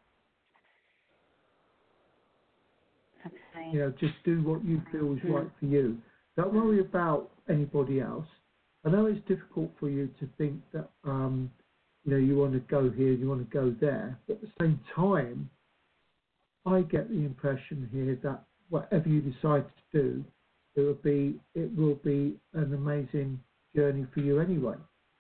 Okay. You know, just do what you feel is right for you. Don't worry about anybody else. I know it's difficult for you to think that, um, you know, you want to go here, you want to go there. But at the same time, I get the impression here that whatever you decide to do, it will be it will be an amazing journey for you anyway.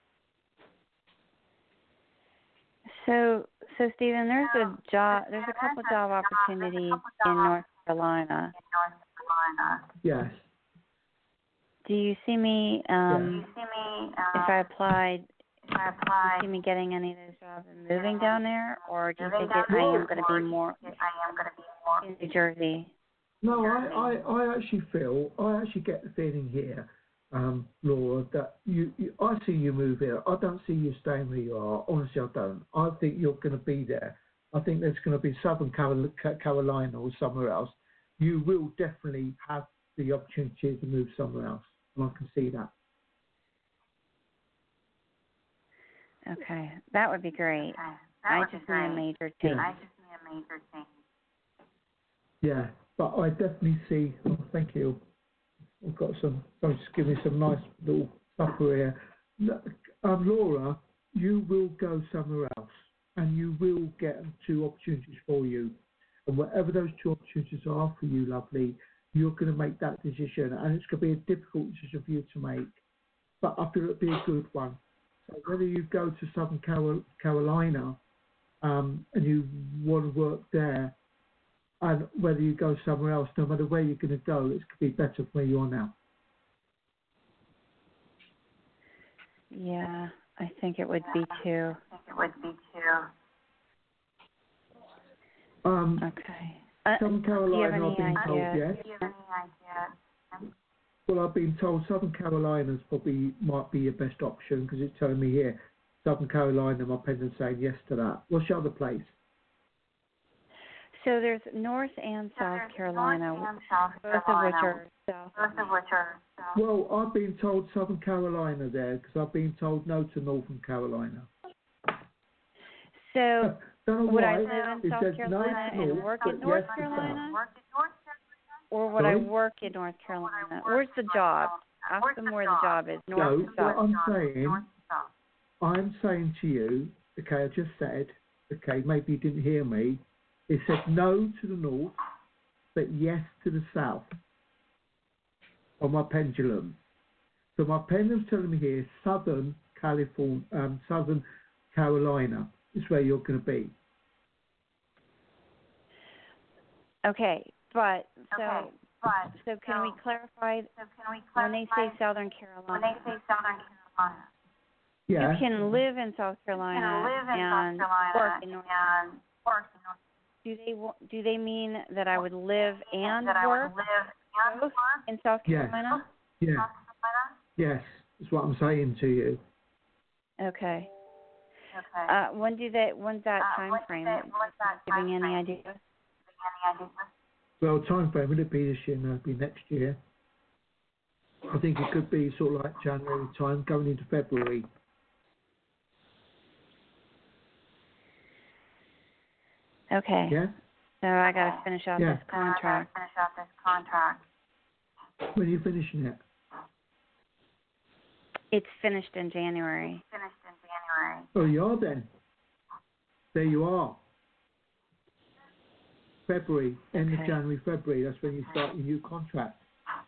So, so Stephen, there's a job. There's a couple job opportunities in North Carolina. Yes. Do you see me? Um, yes. If I applied, if I applied, do you see me getting any of those jobs and moving down there, or do you think that I am going to be more in New Jersey? No, I, I, I actually feel, I actually get the feeling here, um, Laura, that you, you, I see you move here. I don't see you staying where you are. Honestly, I don't. I think you're going to be there. I think there's going to be Southern Carolina or somewhere else. You will definitely have the opportunity to move somewhere else, and I can see that. Okay, that would be great. I just need a major change. Yeah. I just need a major change. Yeah, but I definitely see. Oh, thank you. I've got some. I'm just giving me some nice little supper here. Look, Um, Laura, you will go somewhere else, and you will get two opportunities for you. And whatever those two opportunities are for you, lovely, you're going to make that decision, and it's going to be a difficult decision for you to make. But I feel it'll be a good one. So whether you go to Southern Carol- Carolina um, and you want to work there, and whether you go somewhere else, no matter where you're going to go, it's going to be better from where you are now. Yeah, I think it would be too. I think it would be too. Um, Okay. Uh, Southern do you have Carolina, any I've been told idea? yes. Do you have any idea? Well, I've been told Southern Carolina's probably might be your best option because it's telling me here, Southern Carolina, my pendant's saying yes to that. What's your other place? So there's North and South Carolina, both of which are south. Both of which are south. Well, I've been told Southern Carolina there because I've been told no to Northern Carolina. So Don't know would why. I live in It South says no Carolina to and North, work but in North yes to Carolina? South. Or would I Sorry? work in North Carolina? Where's the job? Ask them where the job is, north No, or what south. I'm saying, I'm saying to you, okay, I just said, okay, maybe you didn't hear me. It said no to the north, but yes to the south on my pendulum. So my pendulum's telling me here, Southern California, um, Southern Carolina is where you're going to be. Okay, but so Okay, but so can so- we clarify So can we when they clarify say Southern when Carolina? they say Southern Carolina? Yeah. You can live in South You Carolina can live in and South Carolina work in North Carolina. and work in North Do they wa- do they mean that I would live and that I work would live and both work in South Yes. Carolina? Yeah. South Carolina? Yes. That's what I'm saying to you. Okay. Okay. Uh, when do they? When's that Uh, time what's frame? that- what's that Giving time any frame? idea? Any idea? Well, time frame, will it be this year? No, it'll be next year. I think it could be sort of like January time, going into February. Okay. Yeah? So I got to finish out Yeah. this contract. Finish out this contract. When are you finishing it? It's finished in January. Finished in January. Oh, you are then. There you are. February, end Okay. of January, February. That's when you start your new contract.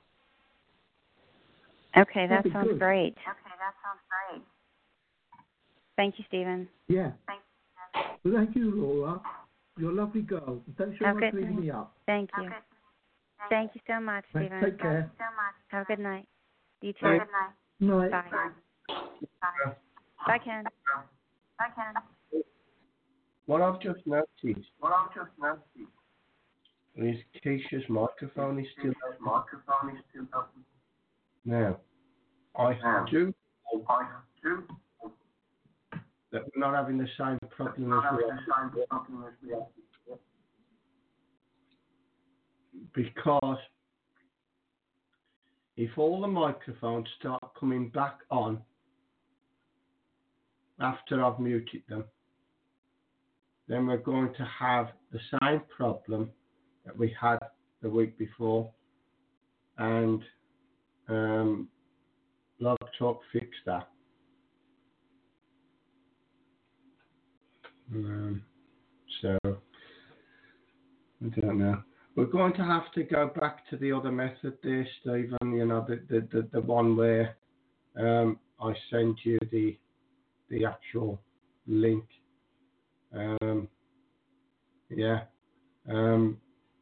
Okay, that That'd be sounds good. great. Okay, that sounds great. Thank you, Stephen. Yeah. Thank Well, thank you, Laura. You're a lovely girl. Thanks so Have a much good for leaving night. me up. Thank you. Okay. Thank you so much, Right, Stephen. take care. Thank you so much. Have a good night. You too. Good night. Night. Bye. Bye. Bye, Ken. Bye, Ken. What I've just noticed What I've just noticed is Keisha's microphone is still is microphone is still up. now. I Now. do I do that we're not having the same problem as not we have have the same problem as we have. because if all the microphones start coming back on after I've muted them, then we're going to have the same problem that we had the week before, and um, Log Talk fixed that. Um, so, I don't know. We're going to have to go back to the other method there, Stephen, you know, the, the, the, the one where um, I send you the the actual link. Um, yeah. Um,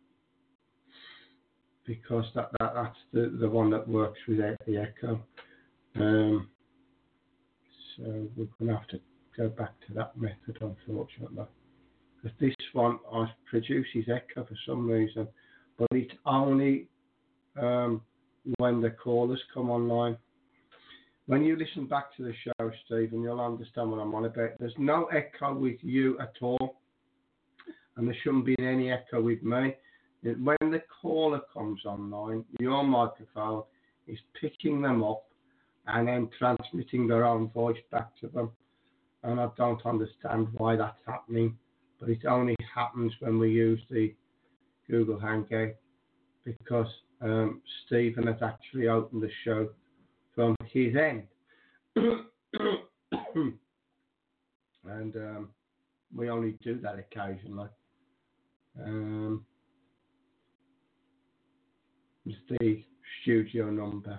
because that, that that's the, the one that works without the echo. Um, so we're going to have to go back to that method, unfortunately. Because this one I produces echo for some reason, but it's only um, when the callers come online. When you listen back to the show, Stephen, you'll understand what I'm on about. There's no echo with you at all, and there shouldn't be any echo with me. When the caller comes online, your microphone is picking them up and then transmitting their own voice back to them. and I don't understand why that's happening, but it only happens when we use the Google Hangout, because um, Stephen has actually opened the show from his end. And um, we only do that occasionally. Um, it's the studio number.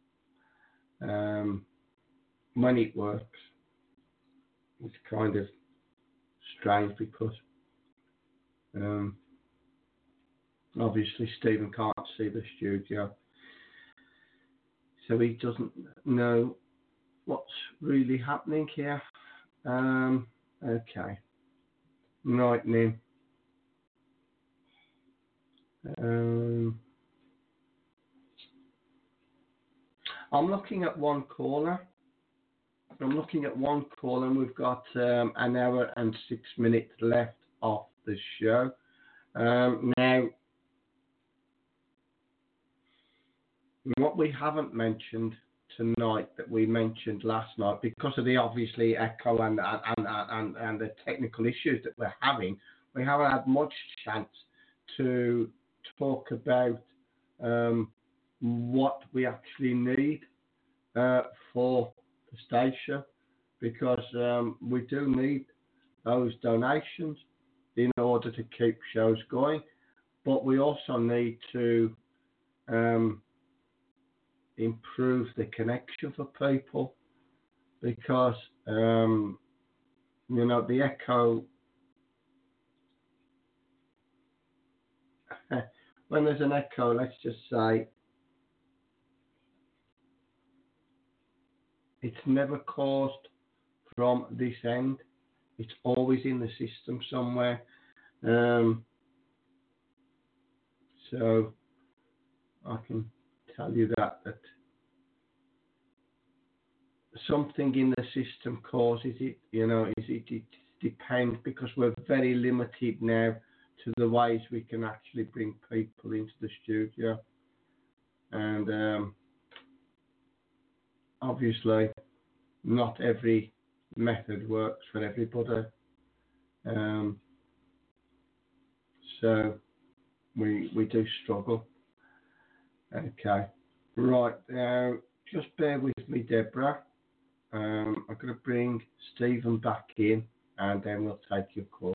Um, when it works, it's kind of strange because um, obviously Stephen can't see the studio, so he doesn't know what's really happening here. Um, okay, right now. Um, I'm looking at one caller. I'm looking at one caller, and we've got um, an hour and six minutes left of the show. Um, now, what we haven't mentioned tonight that we mentioned last night, because of the obviously echo and and, and, and the technical issues that we're having, we haven't had much chance to talk about um, what we actually need uh, for the station, because um, we do need those donations in order to keep shows going, but we also need to um, improve the connection for people, because um, you know, the echo, when there's an echo, let's just say it's never caused from this end. It's always in the system somewhere. Um, so I can tell you that, that something in the system causes it, you know, is it, it depends, because we're very limited now to the ways we can actually bring people into the studio. And um, obviously not every method works for everybody. Um, so we we do struggle. Okay, right now, just bear with me, Deborah. Um, I'm going to bring Stephen back in, and then we'll take your call.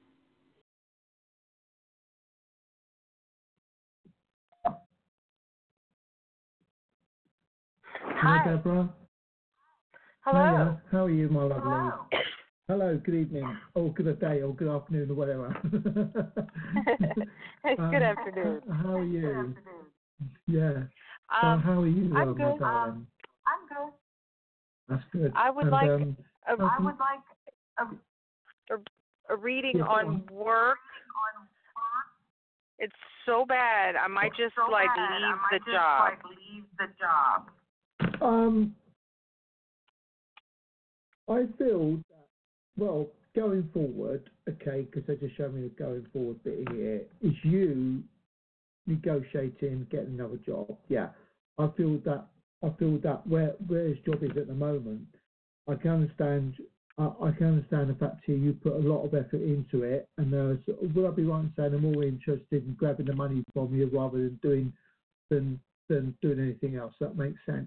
Hi, Hello, Deborah. Hello. Hiya. How are you, my lovely? Hello. Hello, good evening, or good day, or good afternoon, or whatever. It's um, good afternoon. How are you? Yeah. So Um, how are you, I'm uh, good. my darling? Um, I'm good. That's good. I would and, like um, a, I would like a, a, a reading yeah, on on. work. It's so bad. I might just so like bad. leave I might the just, job. Like, leave the job. Um, I feel that, well, going forward, okay, because they just showed me the going forward bit here, is you negotiating, getting another job. Yeah, I feel that. I feel that where where his job is at the moment, I can understand. I, I can understand the fact here you put a lot of effort into it, and there's. Would I be right in saying I'm more interested in grabbing the money from you rather than doing than than doing anything else? That makes sense.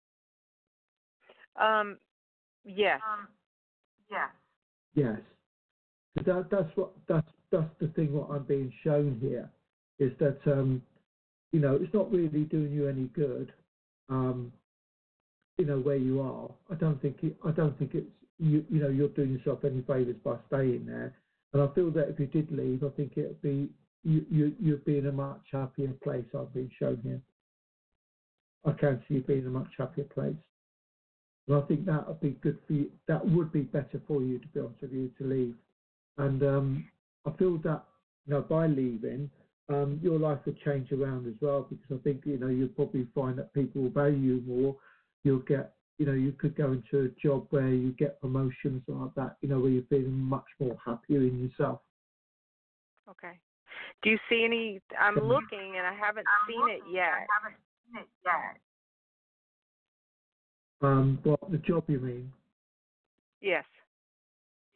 Um, yes. Um, yes. Yes. That, that's what that's that's the thing. What I'm being shown here is that um, you know, it's not really doing you any good. Um, you know where you are. I don't think it, I don't think it's you. You know, you're doing yourself any favors by staying there. And I feel that if you did leave, I think it'd be you. You you'd be in a much happier place. I've been shown here. I can see you being in a much happier place. And I think that would be good for you. That would be better for you, to be honest with you, to leave. And um, I feel that, you know, by leaving, um, your life would change around as well, because I think, you know, you'll probably find that people will value you more. You'll get, you know, you could go into a job where you get promotions like that, you know, where you're feeling much more happier in yourself. Okay. Do you see any? I'm Um, looking and I haven't I'm seen looking, it yet. I haven't seen it yet. Um, what, the job you mean? Yes.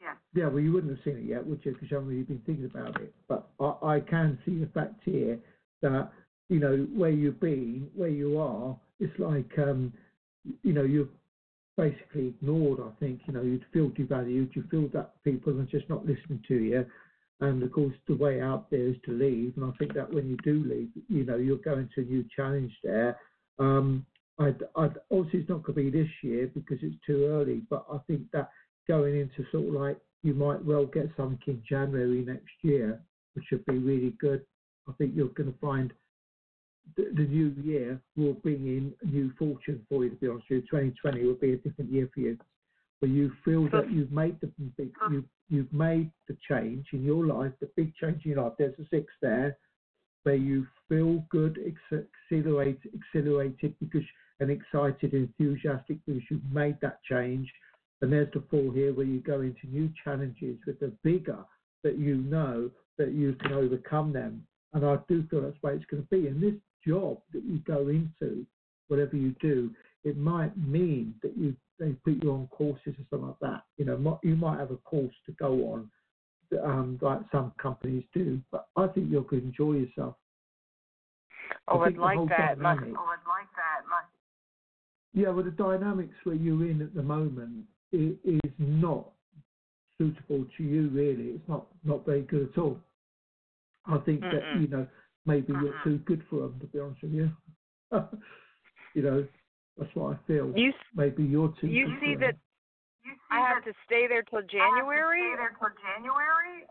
Yeah, well, you wouldn't have seen it yet, would you? Because you haven't really been thinking about it. But I, I can see the fact here that, you know, where you've been, where you are, it's like, um, you know, you're basically ignored, I think. You know, you feel devalued, you feel that people are just not listening to you. And, of course, the way out there is to leave. And I think that when you do leave, you know, you're going to a new challenge there. Um, I'd, I'd, obviously, it's not going to be this year because it's too early. But I think that going into sort of like, you might well get something in January next year, which would be really good. I think you're going to find the, the new year will bring in a new fortune for you, to be honest with you. twenty twenty will be a different year for you. But you feel that you've made the big, you, you've made the change in your life, the big change in your life. There's a six there where you feel good, exhilarated, exhilarated because and excited, enthusiastic because you've made that change. And there's the four here where you go into new challenges with the vigor that you know that you can overcome them. And I do feel that's where it's going to be. And this job that you go into, whatever you do, it might mean that you they put you on courses or something like that. You know, you might have a course to go on, um, like some companies do. But I think you're going to enjoy yourself. Oh, I'd like that. Dynamic, oh, I'd like that. My... Yeah, well, the dynamics where you're in at the moment it is not suitable to you, really. It's not, not very good at all. I think Mm-mm. that, you know, maybe Mm-mm. you're too good for them, to be honest with you. You know, that's what I feel. You, maybe you're too you good see for that them. You see I have that to stay there till January? I have to stay there till January?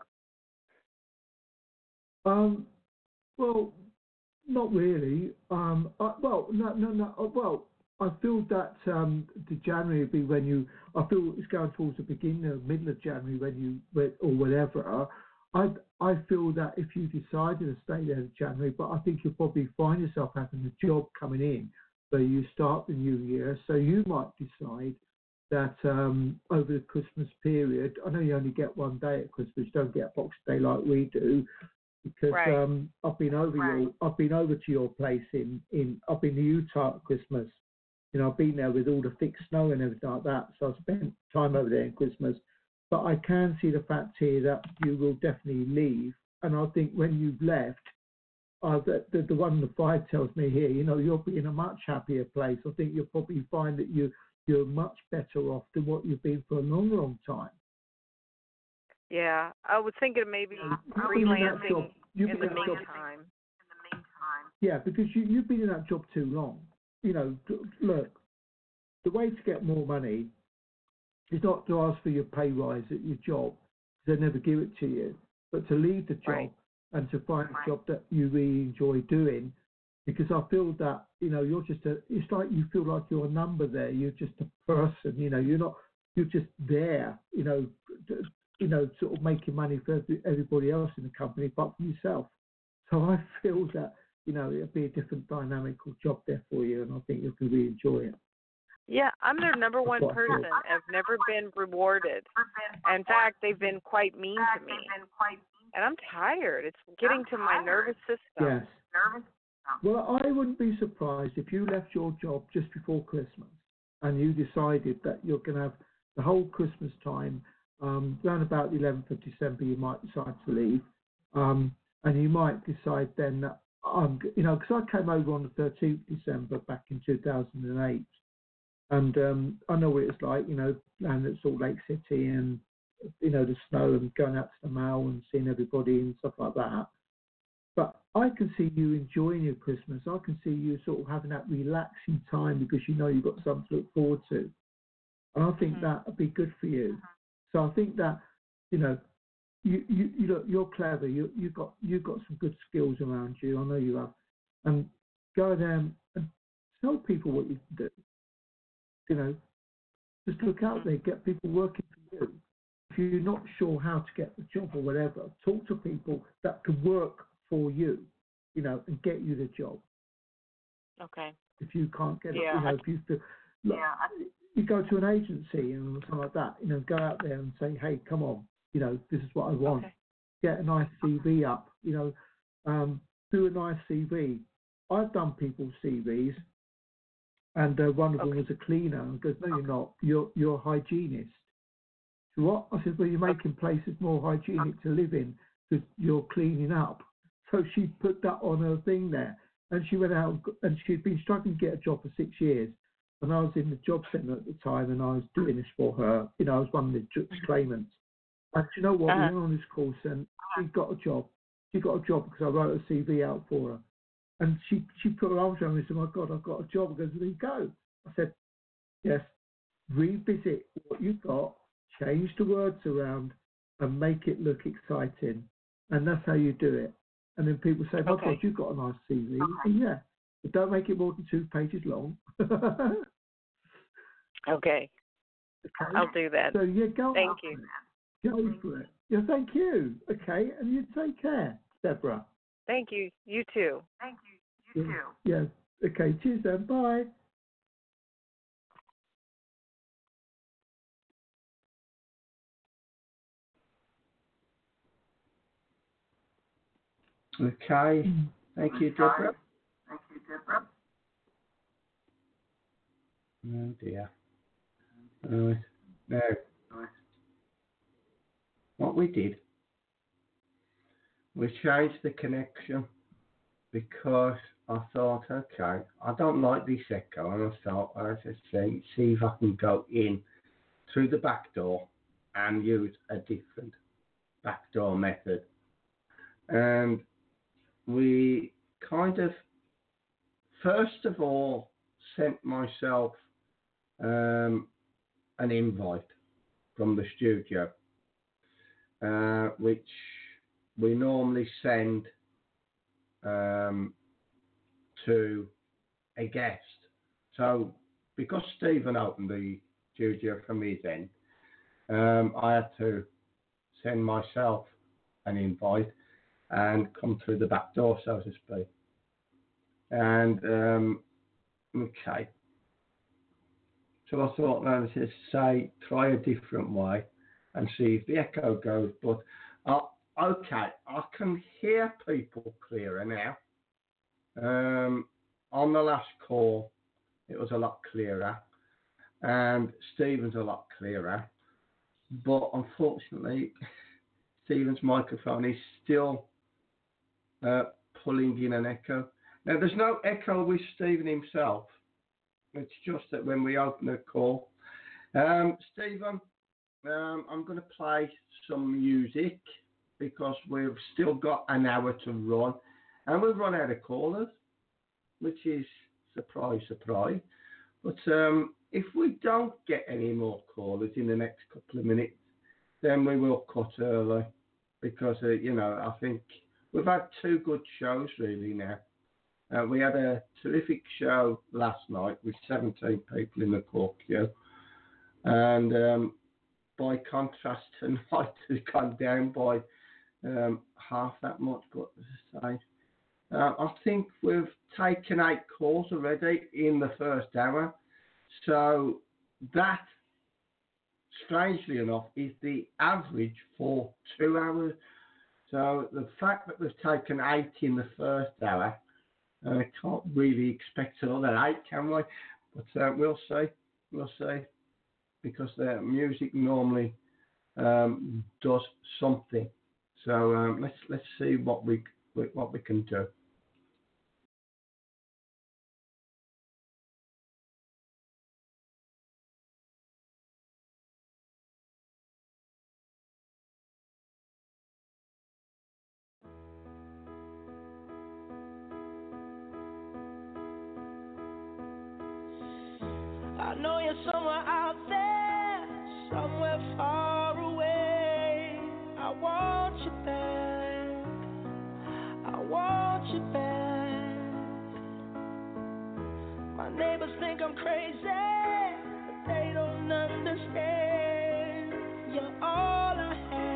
Um, well, not really. Um, I, well, no, no, no. Uh, well, I feel that um, the January would be when you. I feel it's going towards the beginning or middle of January when you or whatever. I I feel that if you decided to stay there in January, but I think you'll probably find yourself having a job coming in where you start the new year. So you might decide that um, over the Christmas period. I know you only get one day at Christmas. You don't get Boxing Day like we do. Because right. um, I've been over right. your, I've been over to your place in, in I've been to Utah at Christmas. You know, I've been there with all the thick snow and everything like that. So I spent time over there in Christmas. But I can see the fact here that you will definitely leave. And I think when you've left, uh, the, the, the one in the five tells me here, you know, you'll be in a much happier place. I think you'll probably find that you, you're much better off than what you've been for a long, long time. Yeah, I was thinking maybe freelancing in the meantime. Yeah, because you, you've been in that job too long. You know, look, the way to get more money is not to ask for your pay rise at your job, because they never give it to you, but to leave the job right. and to find right. a job that you really enjoy doing. Because I feel that, you know, you're just a, it's like you feel like you're a number there. You're just a person, you know, you're not, you're just there, you know, you know, sort of making money for everybody else in the company, but for yourself. So I feel that, you know, it'll be a different dynamical job there for you, and I think you can really enjoy it. Yeah, I'm their number one person. I've never been rewarded. In fact, they've been quite mean to me. And I'm tired. It's getting to my nervous system. Yes. Well, I wouldn't be surprised if you left your job just before Christmas and you decided that you're going to have the whole Christmas time. Um, around about the eleventh of December, you might decide to leave, um, and you might decide then that, um, you know, because I came over on the thirteenth of December back in two thousand eight, and um, I know what it's like, you know, land at Salt Lake City and, you know, the snow and going out to the mall and seeing everybody and stuff like that. But I can see you enjoying your Christmas. I can see you sort of having that relaxing time because you know you've got something to look forward to, and I think mm-hmm. that would be good for you. So I think that, you know, you you you look, you're clever. You you got you got some good skills around you. I know you have. And go there and tell people what you can do. You know, just look out there, get people working for you. If you're not sure how to get the job or whatever, talk to people that can work for you. You know, and get you the job. Okay. If you can't get yeah, it, you know, if you feel, look, yeah. you go to an agency and something like that, you know, go out there and say, hey, come on, you know, this is what I want. Okay. Get a nice C V up, you know, um, do a nice C V. I've done people's C Vs, and uh, one of okay. them was a cleaner, and goes, no, okay. you're not, you're, you're a hygienist. So what? I said, well, you're making places more hygienic to live in because you're cleaning up. So she put that on her thing there. And she went out and she'd been struggling to get a job for six years. And I was in the job centre at the time and I was doing this for her. You know, I was one of the claimants. And you know what? Uh-huh. We went on this course and she got a job. She got a job because I wrote a C V out for her. And she, she put her arms around me and said, my God, I've got a job. I goes, there you go. I said, yes, revisit what you've got, change the words around and make it look exciting. And that's how you do it. And then people say, my okay. God, you've got a nice C V. Okay. Say, yeah, but don't make it more than two pages long. okay. okay. I'll do that. So, yeah, go Thank you. It. Go for it. Yeah, thank you. Okay, and you take care, Deborah. Thank you. You too. Thank you. You yeah. too. Yeah. Okay, cheers then. Bye. Okay. Thank you, Deborah. Thank you, Deborah. Oh dear. Right. Now, what we did, we changed the connection because I thought, okay, I don't like this echo, and I thought, I should see, see if I can go in through the back door and use a different backdoor method. And we kind of, first of all, sent myself um, an invite from the studio, uh, which we normally send um, to a guest. So because Stephen opened the studio for me then, um, I had to send myself an invite and come through the back door, so to speak. And, um, okay. So I thought, no, let's just say, try a different way and see if the echo goes. But, uh, okay, I can hear people clearer now. Um, on the last call, it was a lot clearer. And Stephen's a lot clearer. But unfortunately, Stephen's microphone is still uh, pulling in an echo. Now, there's no echo with Stephen himself. It's just that when we open the call. Um, Stephen, um, I'm going to play some music because we've still got an hour to run. And we've run out of callers, which is surprise, surprise. But um, if we don't get any more callers in the next couple of minutes, then we will cut early. Because, uh, you know, I think we've had two good shows really now. Uh, we had a terrific show last night with seventeen people in the call queue. And um, by contrast, tonight has gone down by um, half that much. But as I say, uh, I think we've taken eight calls already in the first hour. So that, strangely enough, is the average for two hours. So the fact that we've taken eight in the first hour, I uh, can't really expect another eight, can we? But uh, we'll see. We'll see. Because the music normally um, does something. So um, let's let's see what we what we can do. I know you're somewhere out there, somewhere far away. I want you back, I want you back. My neighbors think I'm crazy, but they don't understand. You're all I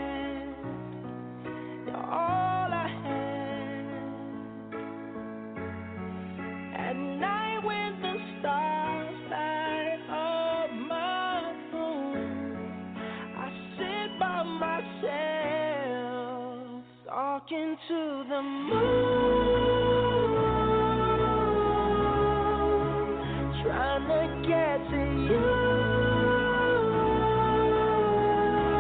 had, you're all I had. At night when the stars talking to the moon, trying to get to you.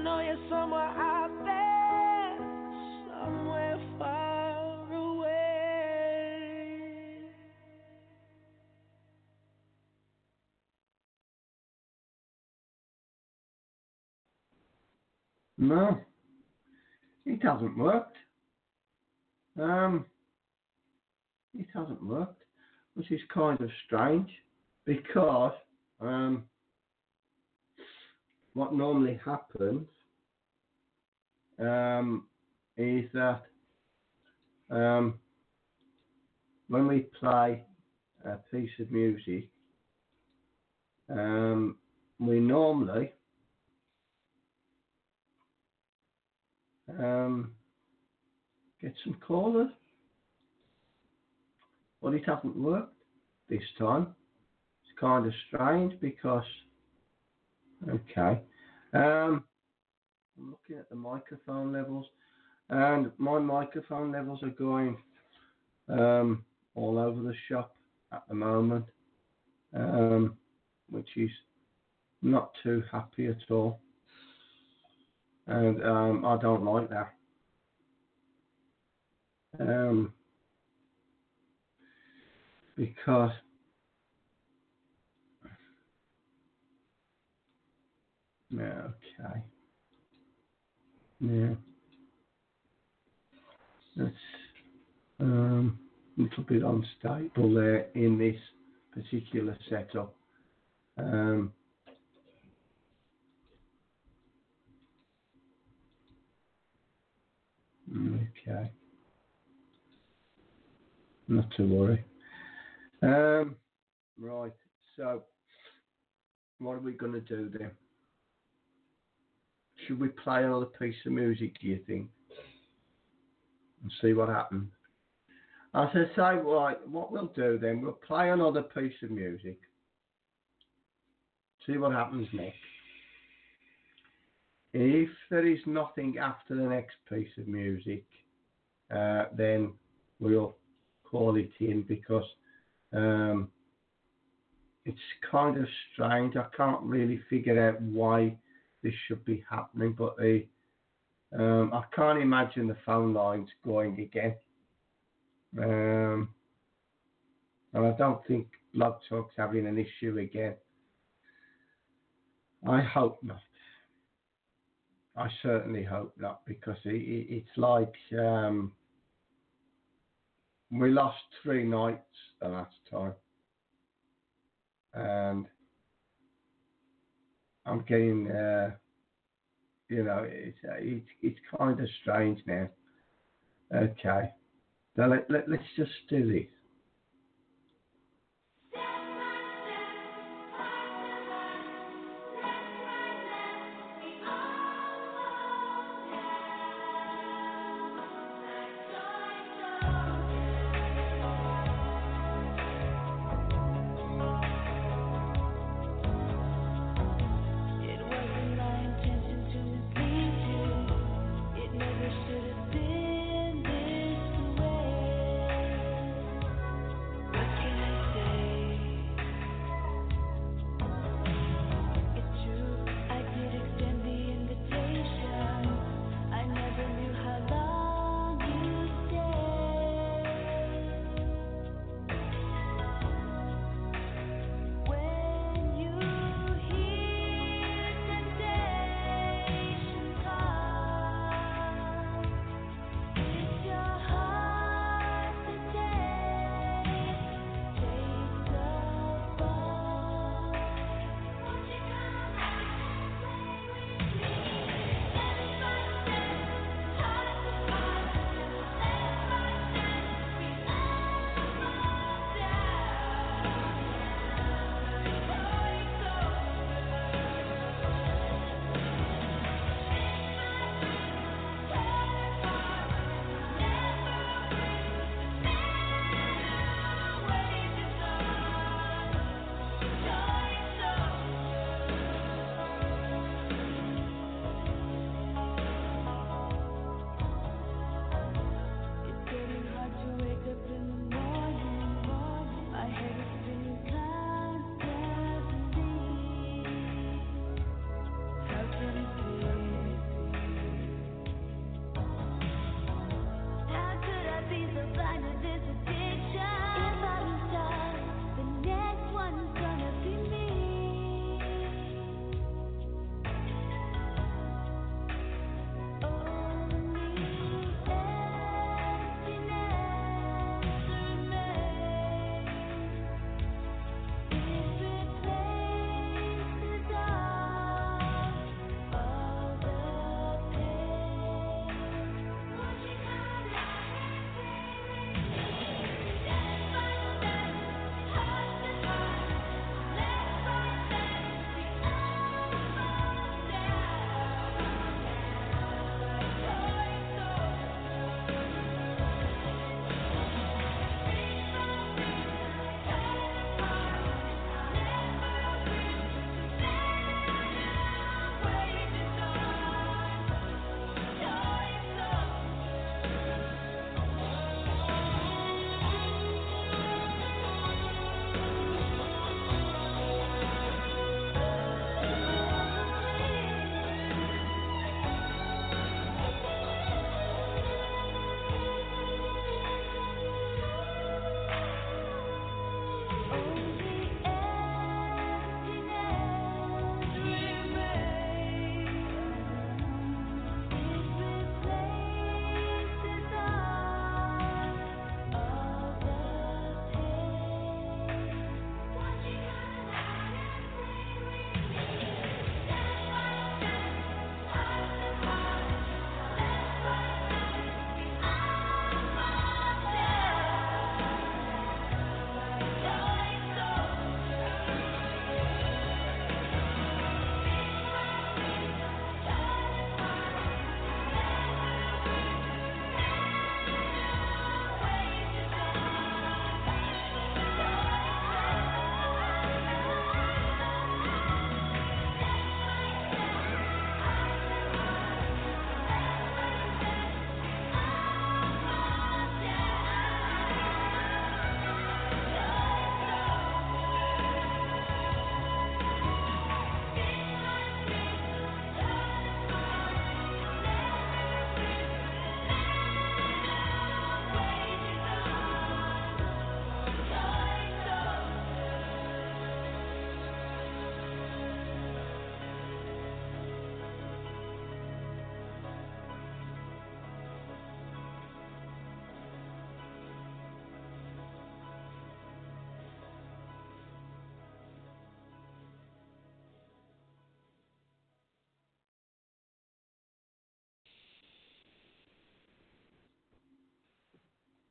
know you're somewhere out there, somewhere far away. No, it hasn't worked. Um, it hasn't worked, which is kind of strange because um, what normally happens um, is that um, when we play a piece of music, um, we normally um, get some callers, but it hasn't worked this time. It's kind of strange because, okay, um, I'm looking at the microphone levels, and my microphone levels are going um, all over the shop at the moment, um, which is not too happy at all, and um, I don't like that. Um, because yeah, okay, yeah, that's um, a little bit unstable there in this particular setup. Um, okay, not to worry. Um, right, so what are we going to do then? Should we play another piece of music, do you think? And see what happens? As I say, right, what we'll do then, we'll play another piece of music. See what happens next. If there is nothing after the next piece of music, uh, then we'll call it in because um, it's kind of strange. I can't really figure out why this should be happening, but the, um, I can't imagine the phone lines going again. Um, and I don't think Blog Talk's having an issue again. I hope not. I certainly hope not, because it, it, it's like um, we lost three nights the last time, and I'm getting, uh, you know, it's uh, it's it's kind of strange now. Okay, so let, let let's just do this.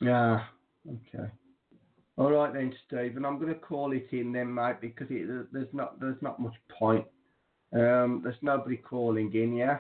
Yeah. Okay. All right then, Stephen. I'm going to call it in then, mate, because it, there's not there's not much point. Um, there's nobody calling in, yeah.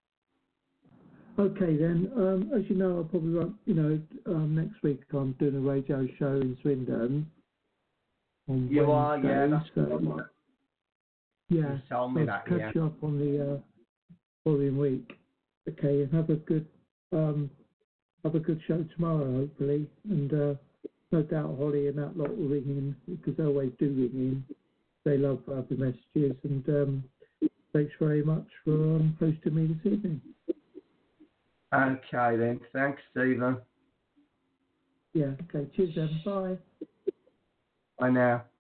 Okay then. Um, as you know, I'll probably run, you know um, next week I'm doing a radio show in Swindon on You Wednesday. are, yeah. That's so, yeah. You told me I'll that, catch yeah. you up on the uh, following week. Okay, and have a good um, have a good show tomorrow, hopefully, and uh, no doubt Holly and that lot will ring in because they always do ring in. They love uh, the messages, and um, thanks very much for um, hosting me this evening. Okay then. Thanks, Stephen. Yeah. Okay. Cheers then. Bye. Bye now.